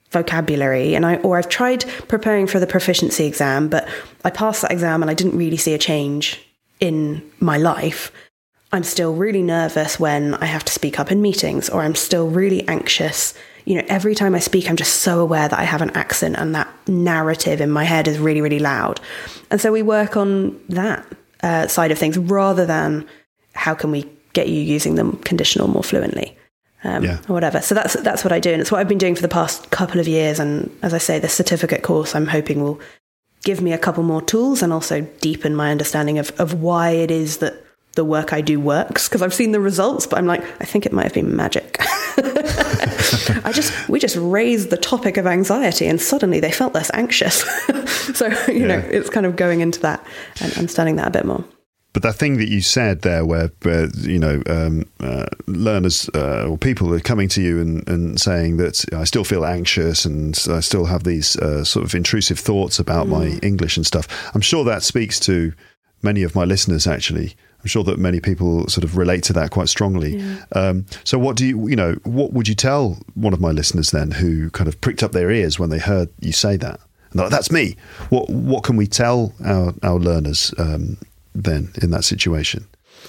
vocabulary, and I or I've tried preparing for the proficiency exam, but I passed that exam and I didn't really see a change in my life. I'm still really nervous when I have to speak up in meetings, or I'm still really anxious. You know, every time I speak, I'm just so aware that I have an accent and that narrative in my head is really, really loud. And so we work on that uh, side of things rather than how can we get you using the conditional more fluently. Um, yeah. Or whatever. So that's that's what I do, and it's what I've been doing for the past couple of years. And as I say, the certificate course I'm hoping will give me a couple more tools and also deepen my understanding of, of why it is that the work I do works. Because I've seen the results, but I'm like, I think it might have been magic. I just we just raised the topic of anxiety, and suddenly they felt less anxious. So you yeah. know, it's kind of going into that and understanding that a bit more. But that thing that you said there, where, where you know, um, uh, learners uh, or people are coming to you and, and saying that I still feel anxious and I still have these uh, sort of intrusive thoughts about mm. my English and stuff. I'm sure that speaks to many of my listeners, actually. I'm sure that many people sort of relate to that quite strongly. Yeah. Um, so what do you, you know, what would you tell one of my listeners then who kind of pricked up their ears when they heard you say that? And like, that's me. What what can we tell our, our learners um then in that situation?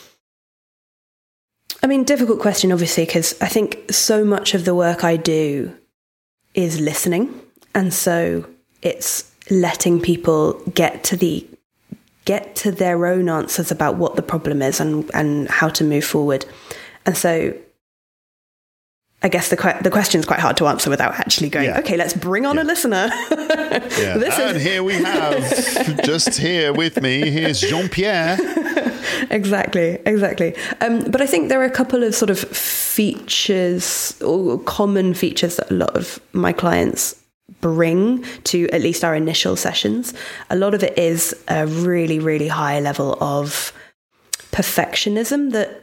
I mean, difficult question, obviously, because I think so much of the work I do is listening. And so it's letting people get to the get to their own answers about what the problem is and, and how to move forward. And so I guess the que- the question is quite hard to answer without actually going, yeah. okay, let's bring on yeah. a listener. yeah. this and is- here we have, just here with me, here's Jean-Pierre. Exactly, exactly. Um, but I think there are a couple of sort of features or common features that a lot of my clients bring to at least our initial sessions. A lot of it is a really, really high level of perfectionism that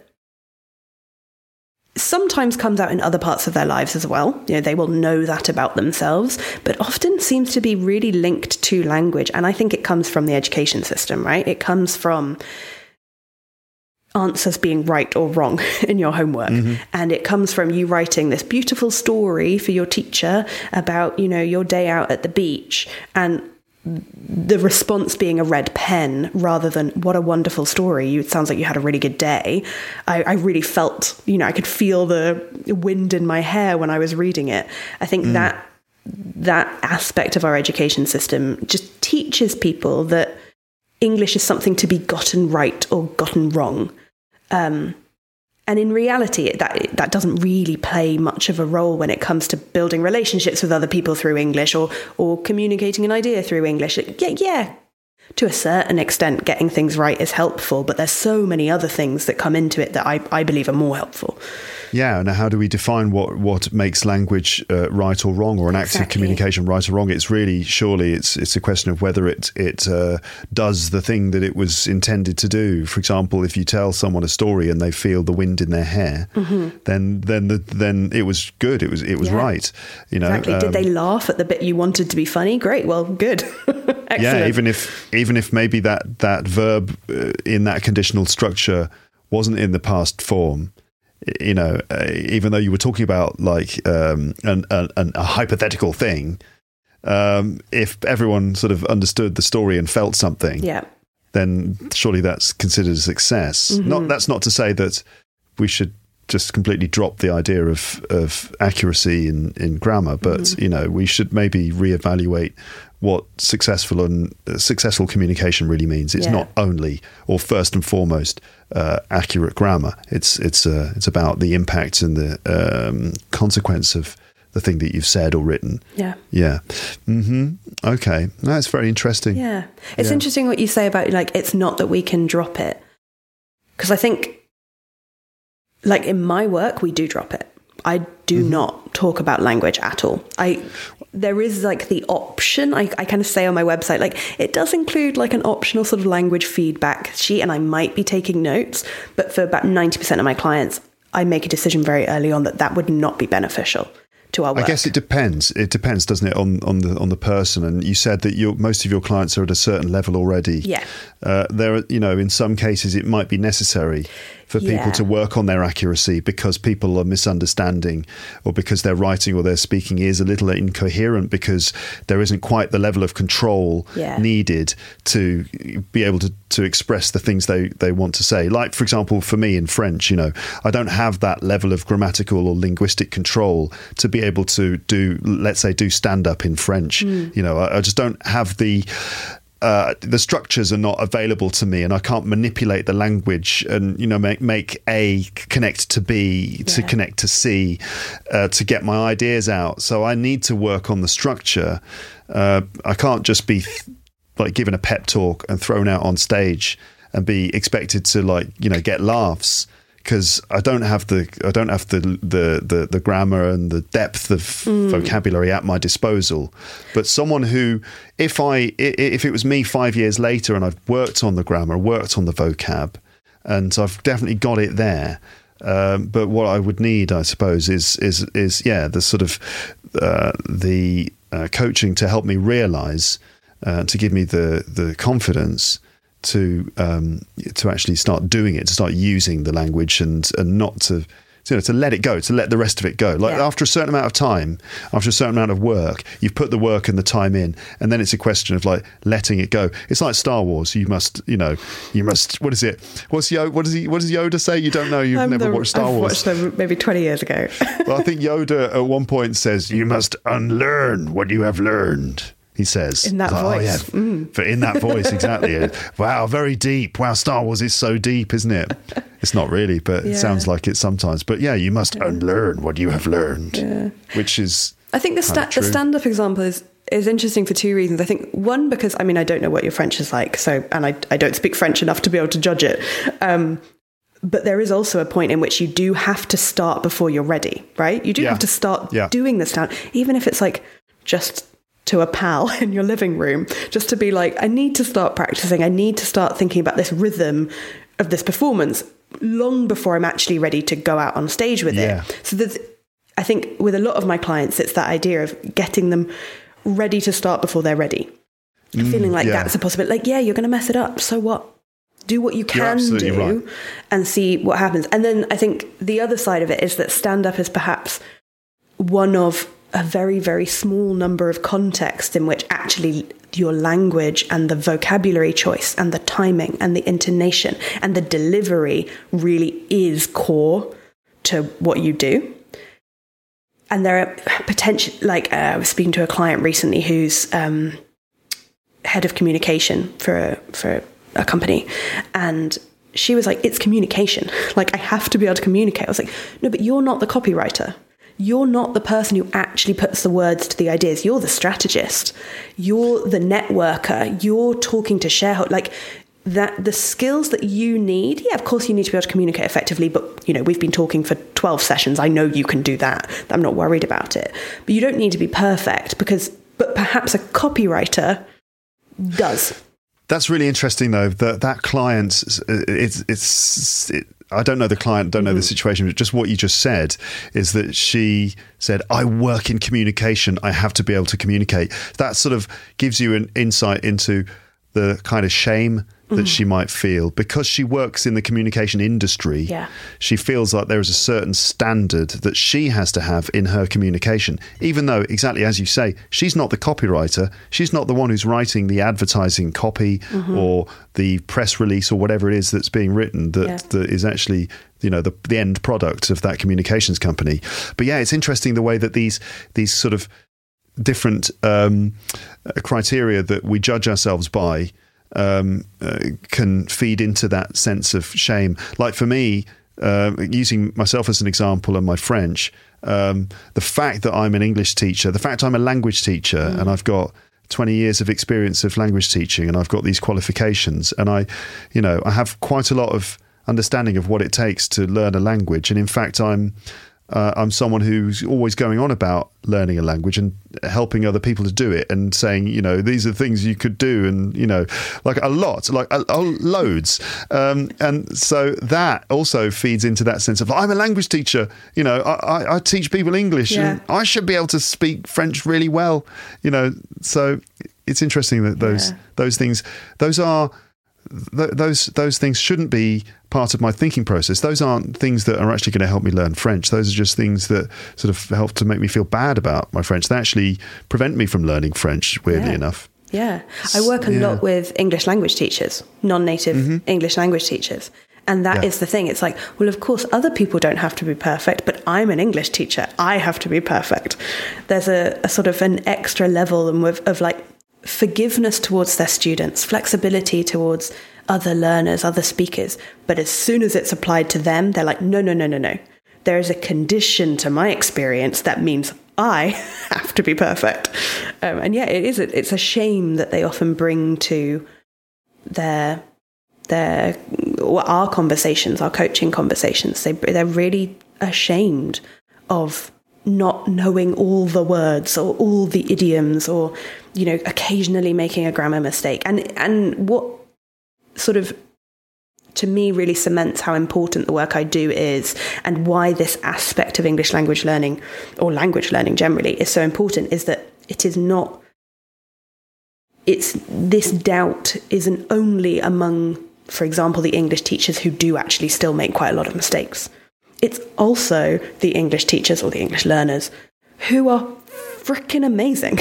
sometimes comes out in other parts of their lives as well. You know, they will know that about themselves, but often seems to be really linked to language. And I think it comes from the education system, right? It comes from answers being right or wrong in your homework. Mm-hmm. And it comes from you writing this beautiful story for your teacher about, you know, your day out at the beach, and the response being a red pen rather than what a wonderful story. You, it sounds like you had a really good day. I, I really felt, you know, I could feel the wind in my hair when I was reading it. I think mm. that that aspect of our education system just teaches people that English is something to be gotten right or gotten wrong. Um, And in reality, that that doesn't really play much of a role when it comes to building relationships with other people through English or or communicating an idea through English. Yeah, yeah, to a certain extent, getting things right is helpful, but there's so many other things that come into it that I, I believe are more helpful. Yeah, and how do we define what, what makes language uh, right or wrong, or an act exactly. of communication right or wrong? It's really, surely, it's it's a question of whether it it uh, does the thing that it was intended to do. For example, if you tell someone a story and they feel the wind in their hair, mm-hmm. then then the, then it was good. It was it was yeah. right. You know, exactly. Um, Did they laugh at the bit you wanted to be funny? Great. Well, good. Yeah, even if even if maybe that that verb uh, in that conditional structure wasn't in the past form. You know, uh, even though you were talking about like um, an, an, a hypothetical thing, um, if everyone sort of understood the story and felt something, yeah. then surely that's considered a success. Mm-hmm. Not that's not to say that we should just completely drop the idea of of accuracy in, in grammar, but mm-hmm. you know, we should maybe reevaluate what successful and uh, successful communication really means. It's yeah. not only or first and foremost uh, accurate grammar. It's it's uh, it's about the impact and the um, consequence of the thing that you've said or written. Yeah. Yeah. Mm-hmm. Okay. That's very interesting. Yeah. It's yeah. interesting what you say about, like, it's not that we can drop it. Because I think, like, in my work, we do drop it. I do mm-hmm. not talk about language at all. I there is like the option, I, I kind of say on my website, like it does include like an optional sort of language feedback sheet, and I might be taking notes, but for about ninety percent of my clients, I make a decision very early on that that would not be beneficial to our work. I guess it depends. It depends, doesn't it, on, on the on the person? And you said that your most of your clients are at a certain level already. Yeah. Uh, there, you know, in some cases it might be necessary for people Yeah. to work on their accuracy because people are misunderstanding, or because their writing or their speaking is a little incoherent because there isn't quite the level of control Yeah. needed to be able to, to express the things they, they want to say. Like, for example, for me in French, you know, I don't have that level of grammatical or linguistic control to be able to do, let's say, do stand-up in French. Mm. You know, I, I just don't have the... Uh, the structures are not available to me, and I can't manipulate the language and, you know, make make A connect to B, to yeah. connect to C, uh, to get my ideas out. So I need to work on the structure. Uh, I can't just be th- like given a pep talk and thrown out on stage and be expected to, like, you know, get laughs. Because I don't have the I don't have the the the, the grammar and the depth of mm. vocabulary at my disposal. But someone who, if I if it was me five years later and I've worked on the grammar, worked on the vocab, and I've definitely got it there. Um, but what I would need, I suppose, is is is yeah, the sort of uh, the uh, coaching to help me realise, uh, to give me the the confidence to um, to actually start doing it, to start using the language, and and not to, you know, to let it go, to let the rest of it go. Like yeah. after a certain amount of time, after a certain amount of work, you've put the work and the time in, and then it's a question of like letting it go. It's like Star Wars. You must, you know, you must. What is it? What's Yoda? What does he? What does Yoda say? You don't know. You've um, never the, watched Star I've Wars. Watched them maybe twenty years ago. Well, I think Yoda at one point says, "You must unlearn what you have learned." He says in that like, voice. Oh, yeah. mm. But in that voice, exactly. Wow, very deep. Wow, Star Wars is so deep, isn't it? It's not really, but yeah. it sounds like it sometimes. But yeah, you must yeah. unlearn what you have learned, yeah. which is. I think the sta- the stand-up example is is interesting for two reasons. I think one, because I mean I don't know what your French is like, so and I I don't speak French enough to be able to judge it. Um, But there is also a point in which you do have to start before you're ready, right? You do yeah. have to start yeah. doing this now, even if it's like just to a pal in your living room, just to be like, I need to start practicing. I need to start thinking about this rhythm of this performance long before I'm actually ready to go out on stage with yeah. it. So there's, I think with a lot of my clients, it's that idea of getting them ready to start before they're ready. Mm, Feeling like yeah. that's a possibility. Like, yeah, you're going to mess it up. So what? Do what you can do right. and see what happens. And then I think the other side of it is that stand-up is perhaps one of a very, very small number of contexts in which actually your language and the vocabulary choice and the timing and the intonation and the delivery really is core to what you do. And there are potential, like uh, I was speaking to a client recently who's um, head of communication for a, for a company, and she was like, it's communication. Like, I have to be able to communicate. I was like, no, but you're not the copywriter. You're not the person who actually puts the words to the ideas. You're the strategist. You're the networker. You're talking to shareholders. Like, that, the skills that you need, yeah, of course you need to be able to communicate effectively, but, you know, we've been talking for twelve sessions. I know you can do that. I'm not worried about it. But you don't need to be perfect, because, but perhaps a copywriter does. That's really interesting, though, that that client, it's, it's, it, I don't know the client, don't know mm-hmm. the situation, but just what you just said is that she said, I work in communication, I have to be able to communicate. That sort of gives you an insight into the kind of shame that mm. she might feel because she works in the communication industry. Yeah. She feels like there is a certain standard that she has to have in her communication, even though, exactly as you say, she's not the copywriter. She's not the one who's writing the advertising copy mm-hmm. or the press release or whatever it is that's being written that, yeah. that is actually, you know, the, the end product of that communications company. But yeah, it's interesting the way that these these sort of different um, criteria that we judge ourselves by um, uh, can feed into that sense of shame. Like for me, uh, using myself as an example and my French, um, the fact that I'm an English teacher, the fact I'm a language teacher mm. and I've got twenty years of experience of language teaching and I've got these qualifications and I, you know, I have quite a lot of understanding of what it takes to learn a language. And in fact, I'm Uh, I'm someone who's always going on about learning a language and helping other people to do it and saying, you know, these are things you could do, and, you know, like a lot, like a, a, loads. Um, and so that also feeds into that sense of, I'm a language teacher, you know, I, I, I teach people English yeah. and I should be able to speak French really well, you know. So it's interesting that those yeah. those things, those are, th- those those things shouldn't be part of my thinking process. Those aren't things that are actually going to help me learn French. Those are just things that sort of help to make me feel bad about my French. They actually prevent me from learning French, weirdly yeah. enough. Yeah. I work a yeah. lot with English language teachers, non-native mm-hmm. English language teachers. And that yeah. is the thing. It's like, well, of course, other people don't have to be perfect, but I'm an English teacher. I have to be perfect. There's a, a sort of an extra level of, of like forgiveness towards their students, flexibility towards other learners, other speakers. But as soon as it's applied to them, they're like, no, no, no, no, no. There is a condition to my experience that means I have to be perfect. Um, and yeah, it is. It's a shame that they often bring to their their our conversations, our coaching conversations. They they're really ashamed of not knowing all the words or all the idioms, or, you know, occasionally making a grammar mistake. And and what sort of, to me, really cements how important the work I do is, and why this aspect of English language learning, or language learning generally, is so important, is that it is not, it's, this doubt isn't only among, for example, the English teachers who do actually still make quite a lot of mistakes. It's also the English teachers or the English learners who are freaking amazing.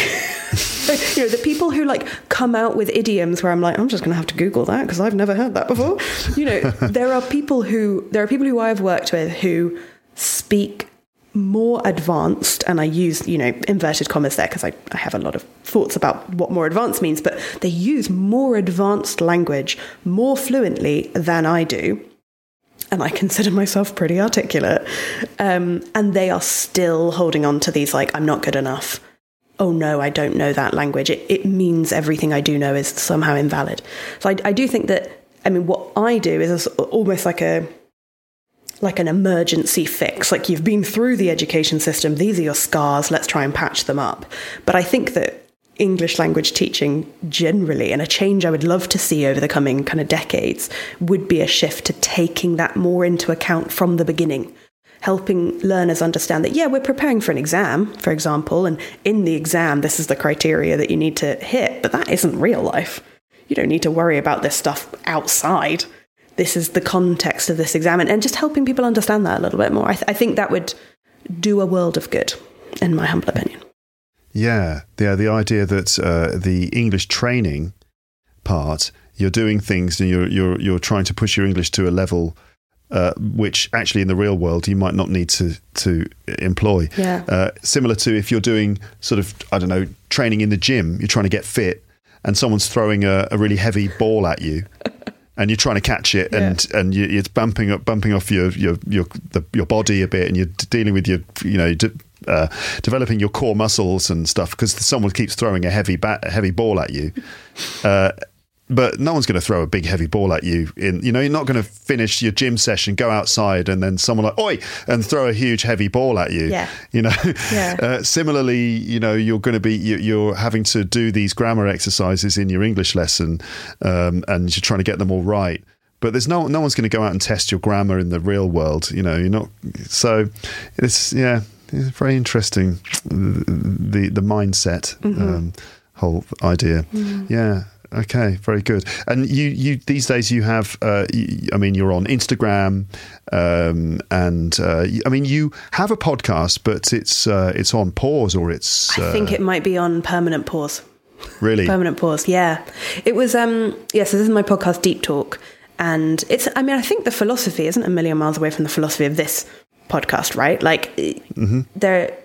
You know, the people who like come out with idioms where I'm like, I'm just going to have to Google that because I've never heard that before. You know, there are people who there are people who I've worked with who speak more advanced, and I use, you know, inverted commas there because I, I have a lot of thoughts about what more advanced means, but they use more advanced language more fluently than I do. And I consider myself pretty articulate. Um, and they are still holding on to these, like, I'm not good enough. Oh, no, I don't know that language. It, it means everything I do know is somehow invalid. So I, I do think that, I mean, what I do is almost like a like an emergency fix. Like, you've been through the education system. These are your scars. Let's try and patch them up. But I think that English language teaching generally, and a change I would love to see over the coming kind of decades, would be a shift to taking that more into account from the beginning, helping learners understand that, yeah, we're preparing for an exam, for example, and in the exam, this is the criteria that you need to hit, but that isn't real life. You don't need to worry about this stuff outside. This is the context of this exam, and, and just helping people understand that a little bit more. I, th- I think that would do a world of good, in my humble opinion. Yeah, yeah. The idea that uh, the English training part, you're doing things and you're you're you're trying to push your English to a level uh, which actually in the real world you might not need to to employ. Yeah. Uh, similar to if you're doing sort of, I don't know, training in the gym, you're trying to get fit, and someone's throwing a, a really heavy ball at you. And you're trying to catch it, and, yeah. and you, it's bumping up, bumping off your your your the, your body a bit, and you're dealing with your, you know, de- uh, developing your core muscles and stuff because someone keeps throwing a heavy bat, a heavy ball at you. Uh, but no one's going to throw a big heavy ball at you. In you know, you're not going to finish your gym session, go outside, and then someone like oi and throw a huge heavy ball at you. Yeah. You know. Yeah. Uh, similarly, you know, you're going to be you, you're having to do these grammar exercises in your English lesson, um, and you're trying to get them all right. But there's no no one's going to go out and test your grammar in the real world. You know, you're not. So it's yeah, it's very interesting, the the mindset, mm-hmm. um, whole idea. Mm. Yeah. Okay, very good. And you, you these days you have, uh, you, I mean, you're on Instagram, um, and uh, I mean, you have a podcast, but it's uh, it's on pause, or it's. Uh, I think it might be on permanent pause. Really, permanent pause. Yeah, it was. Um, yeah, so this is my podcast, Deep Talk, and it's. I mean, I think the philosophy isn't a million miles away from the philosophy of this podcast, right? Like, mm-hmm. there.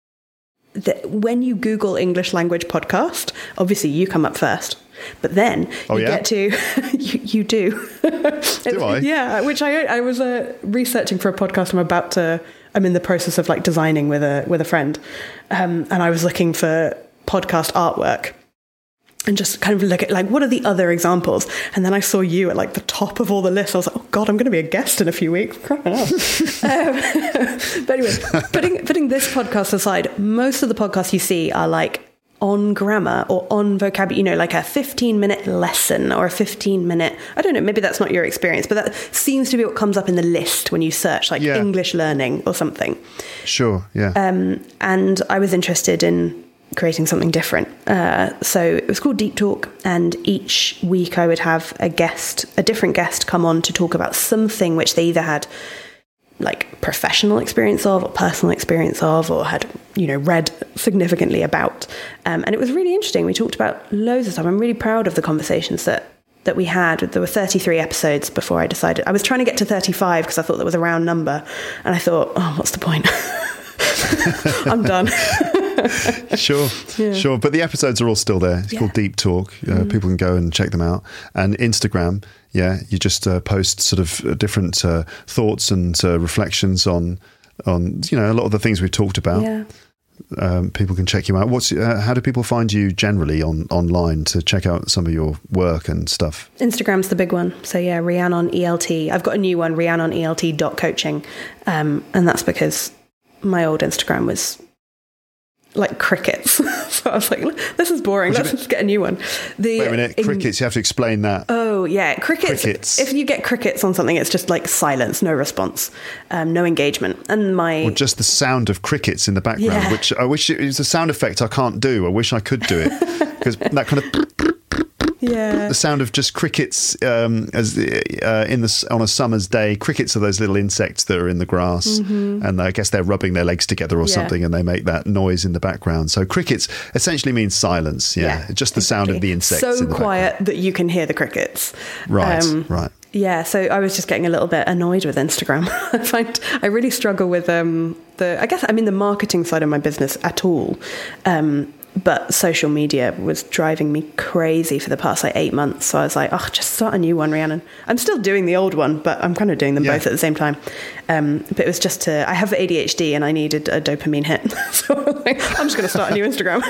The, when you Google English language podcast, obviously you come up first. But then oh, you yeah? get to, you, you do. Do I? Yeah, which I I was uh, researching for a podcast I'm about to, I'm in the process of like designing with a with a friend. Um, and I was looking for podcast artwork. and just kind of look at like, what are the other examples? And then I saw you at like the top of all the lists. I was like, oh God, I'm going to be a guest in a few weeks. um, but anyway, putting, putting this podcast aside, most of the podcasts you see are like on grammar or on vocabulary, you know, like a fifteen minute lesson or a fifteen minute, I don't know, maybe that's not your experience, but that seems to be what comes up in the list when you search like yeah. English learning or something. Sure, yeah. Um, and I was interested in creating something different. Uh, so it was called Deep Talk, and each week I would have a guest, a different guest come on to talk about something which they either had like professional experience of or personal experience of or had, you know, read significantly about. Um, and it was really interesting. We talked about loads of stuff. I'm really proud of the conversations that, that we had. There were thirty-three episodes before I decided. I was trying to get to thirty-five because I thought that was a round number. And I thought, oh, what's the point? I'm done. Sure, yeah. sure. But the episodes are all still there. It's yeah. called Deep Talk. Uh, mm. People can go and check them out. And Instagram, yeah, you just uh, post sort of uh, different uh, thoughts and uh, reflections on, on you know, a lot of the things we've talked about. Yeah. Um, people can check you out. What's uh, how do people find you generally on online to check out some of your work and stuff? Instagram's the big one. So yeah, Rhiannon E L T. I've got a new one, Rhiannon E L T dot coaching, um, and that's because my old Instagram was like crickets. So I was like, this is boring. Let's just get a new one. The, Wait a minute, in, crickets, you have to explain that. Oh, yeah. Crickets, crickets. If you get crickets on something, it's just like silence, no response, um, no engagement. And my... Or just the sound of crickets in the background, yeah. which I wish it was a sound effect I can't do. I wish I could do it. Because that kind of... Yeah, the sound of just crickets um, as uh, in the on a summer's day. Crickets are those little insects that are in the grass, mm-hmm. and I guess they're rubbing their legs together or yeah. something, and they make that noise in the background. So crickets essentially means silence. Yeah, yeah just the exactly. sound of the insects. So in the quiet background. That you can hear the crickets. Right, um, right. Yeah, so I was just getting a little bit annoyed with Instagram. I find I really struggle with um, the. I guess I mean the marketing side of my business at all. Um, But social media was driving me crazy for the past like eight months. So I was like, oh, just start a new one, Rhiannon. I'm still doing the old one, but I'm kind of doing them yeah. both at the same time. Um, but it was just to, I have A D H D and I needed a dopamine hit. So I was like, I'm just going to start a new Instagram.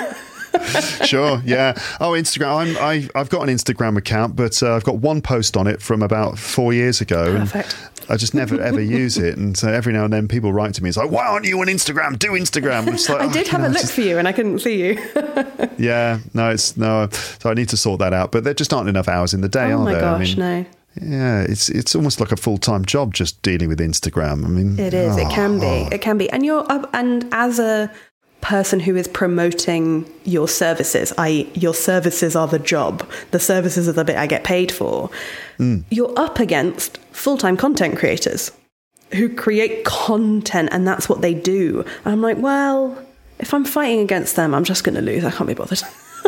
Sure, yeah. Oh, Instagram. I'm, I, I've got an Instagram account, but uh, I've got one post on it from about four years ago. Perfect. And I just never ever use it, and so every now and then people write to me. It's like, why aren't you on Instagram? Do Instagram. It's like, I did oh, have know, a look just... for you, and I couldn't see you. yeah, no, it's no. So I need to sort that out. But there just aren't enough hours in the day, oh are my there? gosh, I mean, no. Yeah, it's it's almost like a full time job just dealing with Instagram. I mean, it is. Oh, it can be. oh. It can be. And you're up, and as a person who is promoting your services, that is your services are the job, the services are the bit I get paid for, mm. you're up against full-time content creators who create content, and that's what they do. And I'm like, well, if I'm fighting against them, I'm just going to lose. I can't be bothered.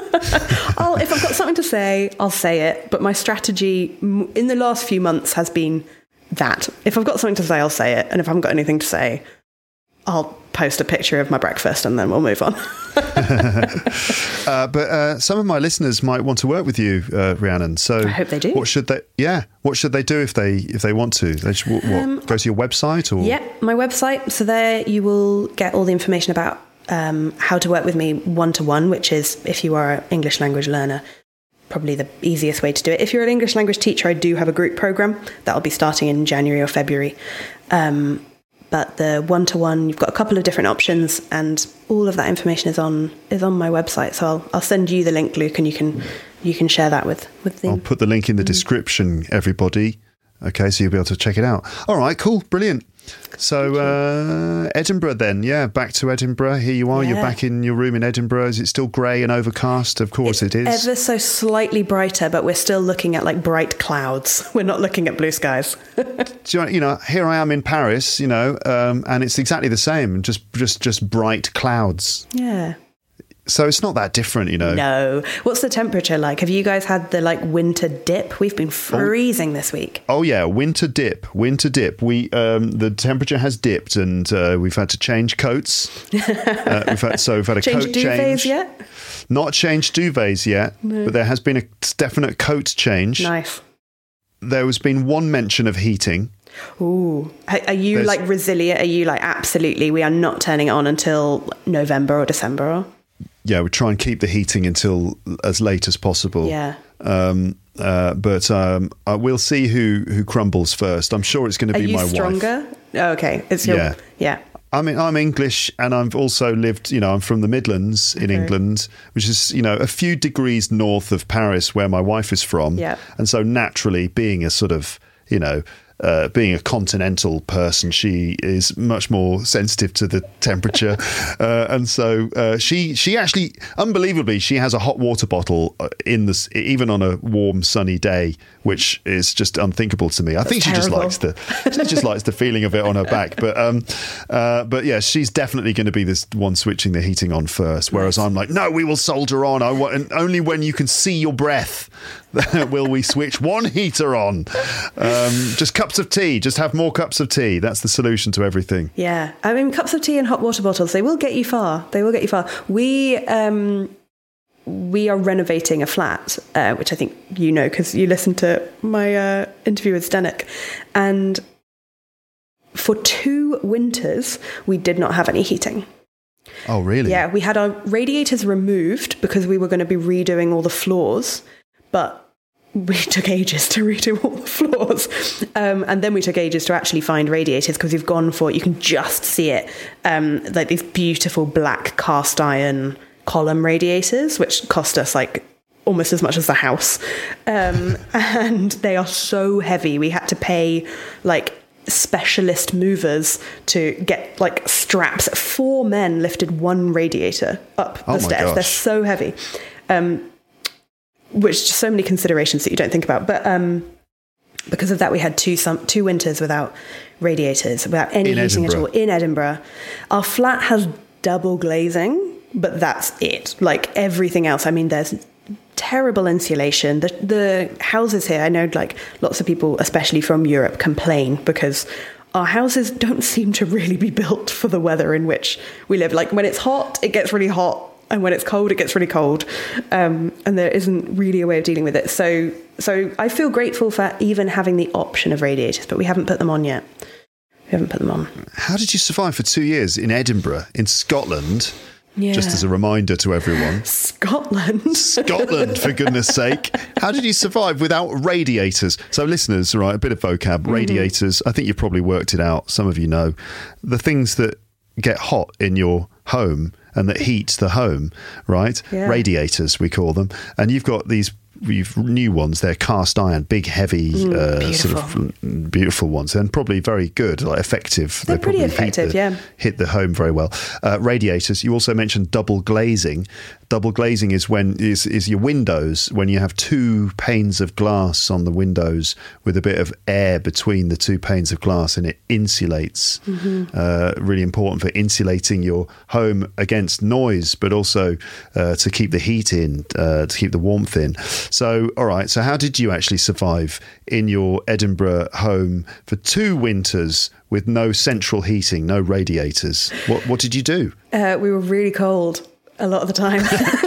I'll, if I've got something to say, I'll say it. But my strategy in the last few months has been that. If I've got something to say, I'll say it. And if I haven't got anything to say, I'll post a picture of my breakfast and then we'll move on. uh, but uh, some of my listeners might want to work with you, uh, Rhiannon. So I hope they do. What should they? Yeah, what should they do if they if they want to? They should, what, um, go to your website or? Yeah, my website. So there you will get all the information about um, how to work with me one to one, which is if you are an English language learner, probably the easiest way to do it. If you're an English language teacher, I do have a group program that'll be starting in January or February. Um, But the one-to-one, you've got a couple of different options, and all of that information is on is on my website. So I'll I'll send you the link, Luke, and you can you can share that with with them. I'll put the link in the mm. description, everybody. Okay, so you'll be able to check it out. All right, cool, brilliant. So uh, Edinburgh then, yeah, back to Edinburgh. Here you are, yeah. You're back in your room in Edinburgh. Is it still grey and overcast? Of course it's it is. Ever so slightly brighter, but we're still looking at like bright clouds. We're not looking at blue skies. Do you, know, you know, here I am in Paris, you know, um, and it's exactly the same, just just just bright clouds. Yeah. So it's not that different, you know. No. What's the temperature like? Have you guys had the like winter dip? We've been freezing oh. this week. Oh yeah, winter dip, winter dip. We um, the temperature has dipped, and uh, we've had to change coats. uh, we've had, so we've had a change coat duvets change. Yet? Not changed duvets yet, no. But there has been a definite coat change. Nice. There has been one mention of heating. Ooh. Are you There's, like resilient? Are you like absolutely? We are not turning it on until November or December? Or? yeah, we try and keep the heating until as late as possible. Yeah. Um, uh, but um, uh, we'll see who, who crumbles first. I'm sure it's going to be my wife. Are you stronger? Oh, okay. It's your, yeah. Yeah. I mean, I'm English, and I've also lived, you know, I'm from the Midlands in okay. England, which is, you know, a few degrees north of Paris, where my wife is from. Yeah. And so naturally, being a sort of, you know, Uh, being a continental person, she is much more sensitive to the temperature, uh, and so uh, she she actually, unbelievably, she has a hot water bottle in this, even on a warm sunny day, which is just unthinkable to me. I That's think she terrible. just likes the she just likes the feeling of it on her back. But um, uh, but yeah, she's definitely going to be this one switching the heating on first, whereas I'm like, no, we will soldier on. I want, and only when you can see your breath will we switch one heater on. Um, just cups of tea. Just have more cups of tea. That's the solution to everything. Yeah. I mean, cups of tea and hot water bottles, they will get you far. They will get you far. We um, we are renovating a flat, uh, which I think you know because you listened to my uh, interview with Zdenek. And for two winters, we did not have any heating. Oh, really? Yeah. We had our radiators removed because we were going to be redoing all the floors. But we took ages to redo all the floors. Um, and then we took ages to actually find radiators because we've gone for, you can just see it, um, like these beautiful black cast iron column radiators, which cost us like almost as much as the house. Um, and they are so heavy. We had to pay like specialist movers to get like straps. Four men lifted one radiator up the oh stairs. Gosh. They're so heavy. Um, which just so many considerations that you don't think about. But um, because of that, we had two some, two winters without radiators, without any in heating Edinburgh. at all in Edinburgh. Our flat has double glazing, but that's it. Like everything else, I mean, there's terrible insulation. The the houses here, I know like lots of people, especially from Europe, complain because our houses don't seem to really be built for the weather in which we live. Like when it's hot, it gets really hot. And when it's cold, it gets really cold. Um, and there isn't really a way of dealing with it. So so I feel grateful for even having the option of radiators, but we haven't put them on yet. We haven't put them on. How did you survive for two years in Edinburgh, in Scotland? Yeah. Just as a reminder to everyone. Scotland. Scotland, for goodness sake. How did you survive without radiators? So listeners, right, a bit of vocab. Mm-hmm. Radiators, I think you've probably worked it out. Some of you know. The things that get hot in your home and that heat the home, right? Yeah. Radiators, we call them. And you've got these we've new ones. They're cast iron, big, heavy, mm, uh, sort of beautiful ones, and probably very good, like effective. They're they pretty probably effective, hit the, yeah. Hit the home very well. Uh, radiators. You also mentioned double glazing. Double glazing is when is is your windows when you have two panes of glass on the windows with a bit of air between the two panes of glass, and it insulates. Mm-hmm. Uh, really important for insulating your home against noise, but also uh, to keep the heat in, uh, to keep the warmth in. So, all right. So, how did you actually survive in your Edinburgh home for two winters with no central heating, no radiators? What What did you do? Uh, we were really cold a lot of the time.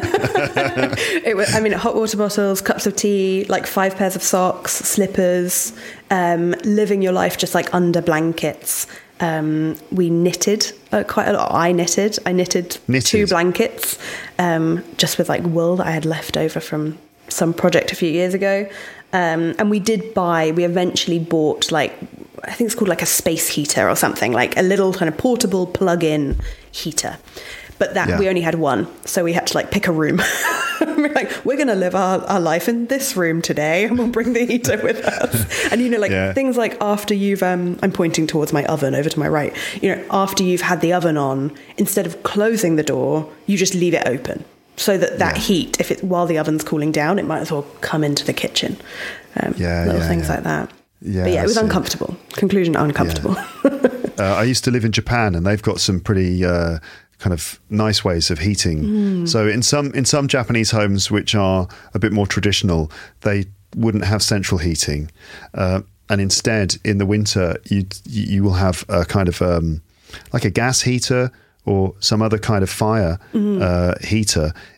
it was, I mean, hot water bottles, cups of tea, like five pairs of socks, slippers, um, living your life just like under blankets. Um, we knitted uh, quite a lot. I knitted. I knitted, knitted. two blankets um, just with like wool that I had left over from some project a few years ago. Um, and we did buy, we eventually bought like, I think it's called like a space heater or something, like a little kind of portable plug-in heater. But that yeah. we only had one, so we had to like pick a room. We're like, we're going to live our, our life in this room today, and we'll bring the heater with us. And you know, like yeah. things like after you've, um, I'm pointing towards my oven over to my right. You know, after you've had the oven on, instead of closing the door, you just leave it open, so that that yeah. heat, if it while the oven's cooling down, it might as well come into the kitchen. Um, yeah, little yeah, things yeah. like that. Yeah, but yeah, it was it. uncomfortable. Conclusion: uncomfortable. Yeah. uh, I used to live in Japan, and they've got some pretty. Uh, kind of nice ways of heating. Mm. So in some in some Japanese homes which are a bit more traditional, they wouldn't have central heating, uh, and instead in the winter you you will have a kind of um, like a gas heater or some other kind of fire mm. uh, heater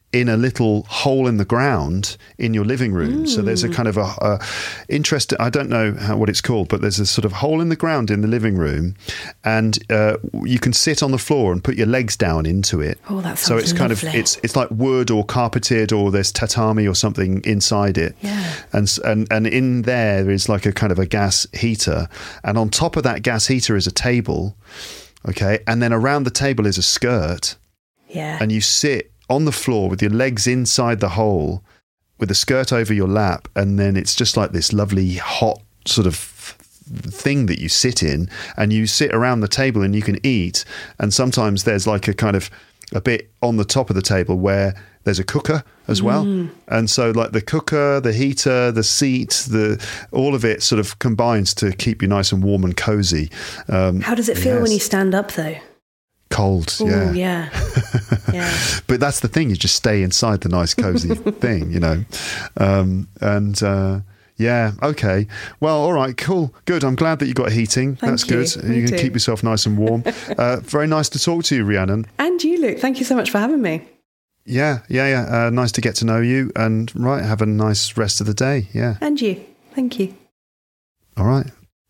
in a little hole in the ground in your living room. Mm. So there's a kind of a, a interesting, I don't know how, what it's called, but there's a sort of hole in the ground in the living room, and uh, you can sit on the floor and put your legs down into it. Oh, that sounds So it's lovely. kind of, it's it's like wood or carpeted, or there's tatami or something inside it. Yeah. And, and, and in there is like a kind of a gas heater. And on top of that gas heater is a table. Okay. And then around the table is a skirt. Yeah. And you sit on the floor with your legs inside the hole with a skirt over your lap, and then it's just like this lovely hot sort of thing that you sit in, and you sit around the table and you can eat. And sometimes there's like a kind of a bit on the top of the table where there's a cooker as well. Mm. And so like the cooker, the heater, the seat, the all of it sort of combines to keep you nice and warm and cozy. Um, How does it feel yes. when you stand up though? Cold, Ooh, yeah. yeah. yeah. But that's the thing, you just stay inside the nice, cozy thing, you know. Um, and uh, yeah, okay. Well, all right, cool. Good. I'm glad that you got heating. Thank that's you. good. Me You can too. keep yourself nice and warm. uh, very nice to talk to you, Rhiannon. And you, Luke. Thank you so much for having me. Yeah, yeah, yeah. Uh, nice to get to know you. And right, have a nice rest of the day. Yeah. And you. Thank you. All right.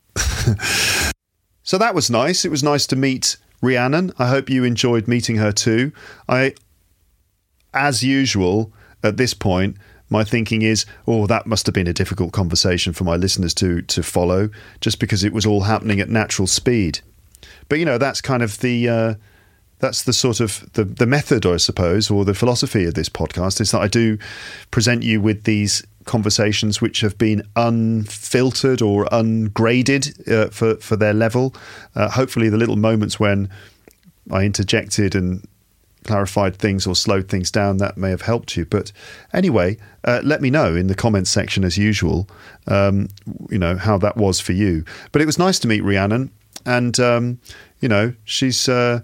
So that was nice. It was nice to meet Rhiannon. I hope you enjoyed meeting her too. I, as usual, at this point, my thinking is, oh, that must have been a difficult conversation for my listeners to to follow, just because it was all happening at natural speed. But you know, that's kind of the uh, that's the sort of the the method, I suppose, or the philosophy of this podcast, is that I do present you with these conversations which have been unfiltered or ungraded uh, for for their level. Uh, hopefully, the little moments when I interjected and clarified things or slowed things down, that may have helped you. But anyway, uh, let me know in the comments section as usual, um, you know, how that was for you. But it was nice to meet Rhiannon, and um, you know, she's uh,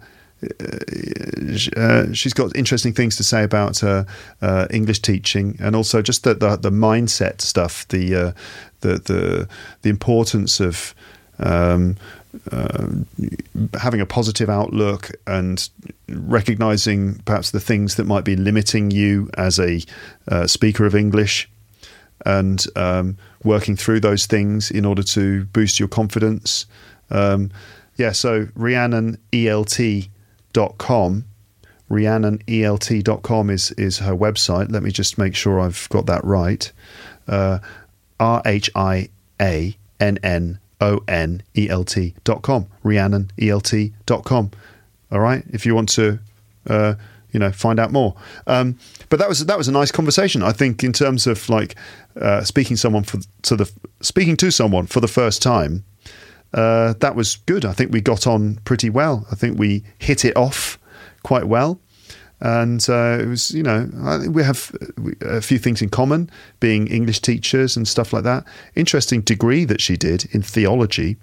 uh, she's got interesting things to say about uh, uh, English teaching, and also just the the, the mindset stuff, the uh, the the the importance of um, uh, having a positive outlook and recognizing perhaps the things that might be limiting you as a uh, speaker of English, and um, working through those things in order to boost your confidence. Um, yeah, so Rhiannon E L T dot com. Rhiannon E L T dot com is, is her website. Let me just make sure I've got that right. Uh, R H I A N N O N E L T dot com. Rhiannon E L T dot com. All right, if you want to, uh, you know, find out more. Um, but that was that was a nice conversation. I think in terms of like uh, speaking someone for to the speaking to someone for the first time. Uh, that was good. I think we got on pretty well. I think we hit it off quite well. And uh, it was, you know, I think we have a few things in common, being English teachers and stuff like that. Interesting degree that she did in theology.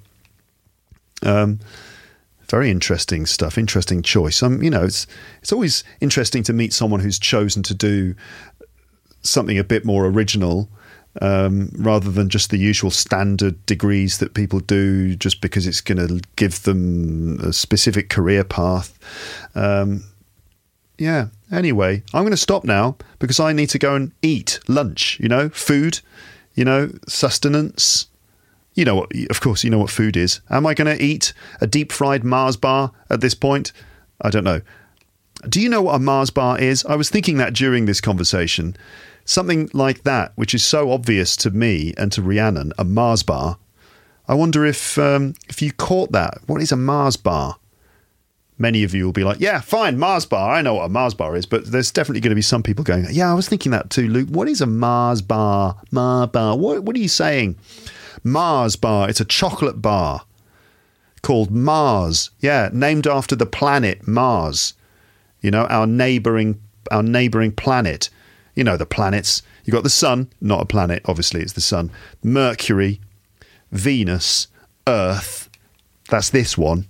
Um, very interesting stuff, interesting choice. Um, you know, it's it's always interesting to meet someone who's chosen to do something a bit more original, Um, rather than just the usual standard degrees that people do just because it's going to give them a specific career path. Um, yeah, anyway, I'm going to stop now because I need to go and eat lunch, you know, food, you know, sustenance. You know what, of course, you know what food is. Am I going to eat a deep fried Mars bar at this point? I don't know. Do you know what a Mars bar is? I was thinking that during this conversation. Something like that, which is so obvious to me and to Rhiannon, a Mars bar. I wonder if um, if you caught that. What is a Mars bar? Many of you will be like, yeah, fine, Mars bar. I know what a Mars bar is. But there's definitely going to be some people going, yeah, I was thinking that too, Luke. What is a Mars bar? Mars bar. What, what are you saying? Mars bar. It's a chocolate bar called Mars. Yeah, named after the planet Mars. You know, our neighbouring our neighbouring planet. You know, the planets. You've got the sun, not a planet, obviously, it's the sun. Mercury, Venus, Earth. That's this one.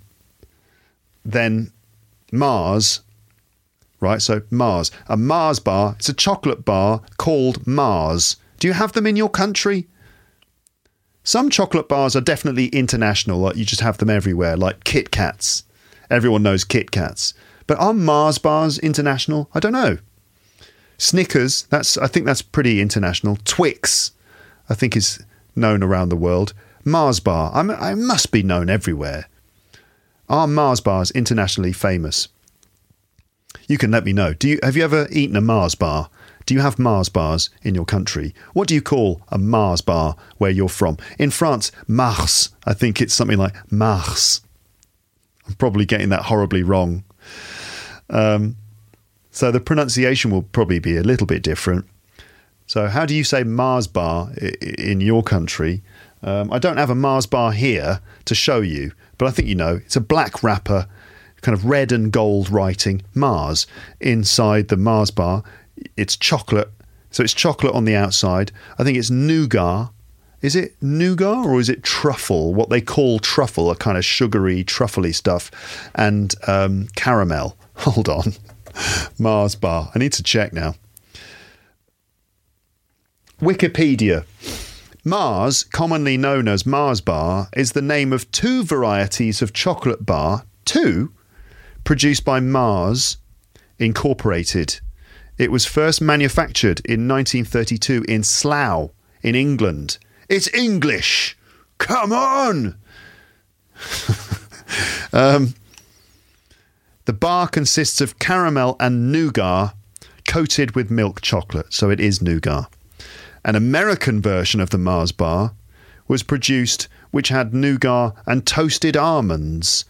Then Mars. Right, so Mars. A Mars bar. It's a chocolate bar called Mars. Do you have them in your country? Some chocolate bars are definitely international. Like you just have them everywhere, like Kit Kats. Everyone knows Kit Kats. But are Mars bars international? I don't know. Snickers, that's I think that's pretty international. Twix, I think is known around the world. Mars bar, I'm, I must be known everywhere. Are Mars bars internationally famous? You can let me know. Do you have you ever eaten a Mars bar? Do you have Mars bars in your country? What do you call a Mars bar where you're from? In France, Mars. I think it's something like Mars. I'm probably getting that horribly wrong. Um, so the pronunciation will probably be a little bit different. So how do you say Mars bar in your country? Um, I don't have a Mars bar here to show you, but I think you know. It's a black wrapper, kind of red and gold writing, Mars, inside the Mars bar. It's chocolate. So it's chocolate on the outside. I think it's nougat. Is it nougat or is it truffle? What they call truffle, a kind of sugary, truffly stuff. And um, caramel. Hold on. Mars bar. I need to check now. Wikipedia. Mars, commonly known as Mars bar, is the name of two varieties of chocolate bar, two, produced by Mars Incorporated. It was first manufactured in nineteen thirty-two in Slough, in England. It's English! Come on! um, the bar consists of caramel and nougat coated with milk chocolate, so it is nougat. An American version of the Mars bar was produced which had nougat and toasted almonds.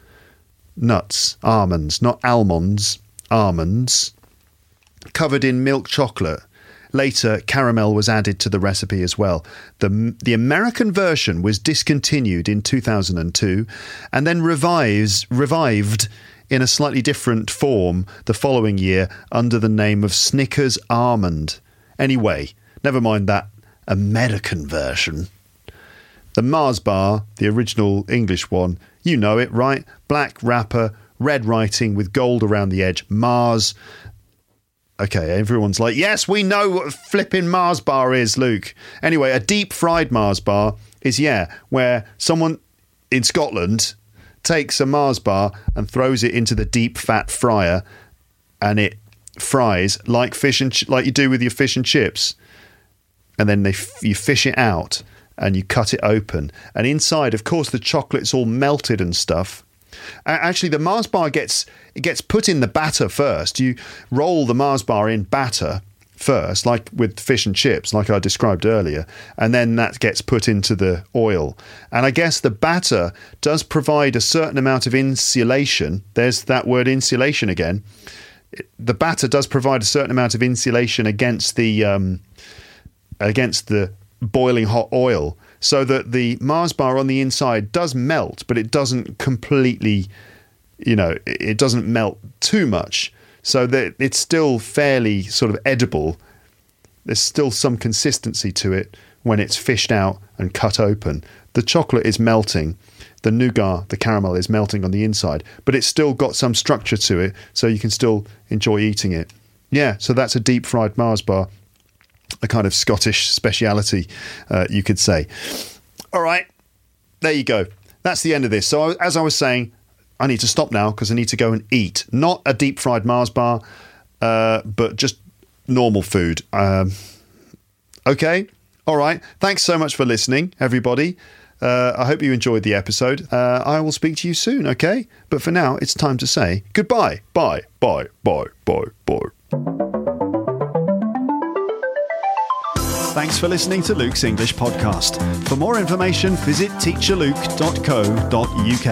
Nuts, almonds, not almonds, almonds. Covered in milk chocolate. Later, caramel was added to the recipe as well. The, the American version was discontinued in two thousand two and then revives, revived in a slightly different form the following year under the name of Snickers Almond. Anyway, never mind that American version. The Mars bar, the original English one, you know it, right? Black wrapper, red writing with gold around the edge. Mars. Okay, everyone's like, yes, we know what a flipping Mars bar is, Luke. Anyway, a deep fried Mars bar is, yeah, where someone in Scotland takes a Mars bar and throws it into the deep fat fryer and it fries like fish and ch- like you do with your fish and chips. And then they f- you fish it out and you cut it open. And inside, of course, the chocolate's all melted and stuff. Actually, the Mars bar gets it gets put in the batter first. You roll the Mars bar in batter first, like with fish and chips, like I described earlier, and then that gets put into the oil. And I guess the batter does provide a certain amount of insulation. There's that word insulation again. The batter does provide a certain amount of insulation against the um, against the boiling hot oil, so that the Mars bar on the inside does melt, but it doesn't completely, you know, it doesn't melt too much, so that it's still fairly sort of edible. There's still some consistency to it when it's fished out and cut open. The chocolate is melting, the nougat, the caramel is melting on the inside, but it's still got some structure to it, so you can still enjoy eating it. Yeah, so that's a deep fried Mars bar. A kind of Scottish speciality, uh, you could say. All right, there you go. That's the end of this. So as I was saying, I need to stop now because I need to go and eat. Not a deep fried Mars bar, uh, but just normal food. Um, okay, all right. Thanks so much for listening, everybody. Uh, I hope you enjoyed the episode. Uh, I will speak to you soon, okay? But for now, it's time to say goodbye. Bye, bye, bye, bye, bye. Thanks for listening to Luke's English Podcast. For more information, visit teacher luke dot co dot uk.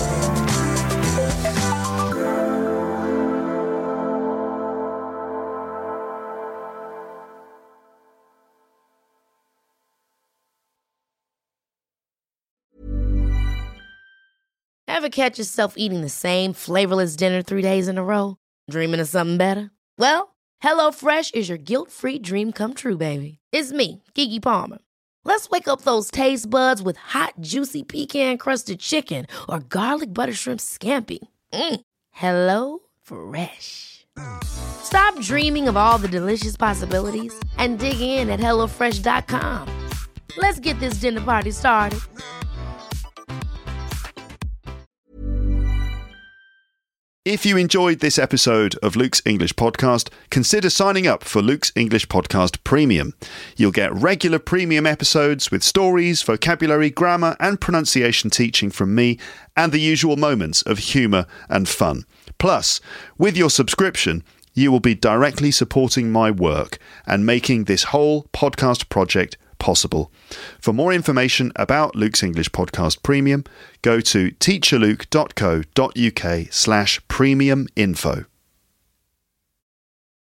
Ever catch yourself eating the same flavorless dinner three days in a row? Dreaming of something better? Well, HelloFresh is your guilt-free dream come true, baby. It's me, Keke Palmer. Let's wake up those taste buds with hot, juicy pecan-crusted chicken or garlic butter shrimp scampi. Mm. Hello Fresh. Stop dreaming of all the delicious possibilities and dig in at hello fresh dot com. Let's get this dinner party started. If you enjoyed this episode of Luke's English Podcast, consider signing up for Luke's English Podcast Premium. You'll get regular premium episodes with stories, vocabulary, grammar and pronunciation teaching from me and the usual moments of humour and fun. Plus, with your subscription, you will be directly supporting my work and making this whole podcast project possible. For more information about Luke's English Podcast Premium, go to teacherluke.co.uk slash premium info.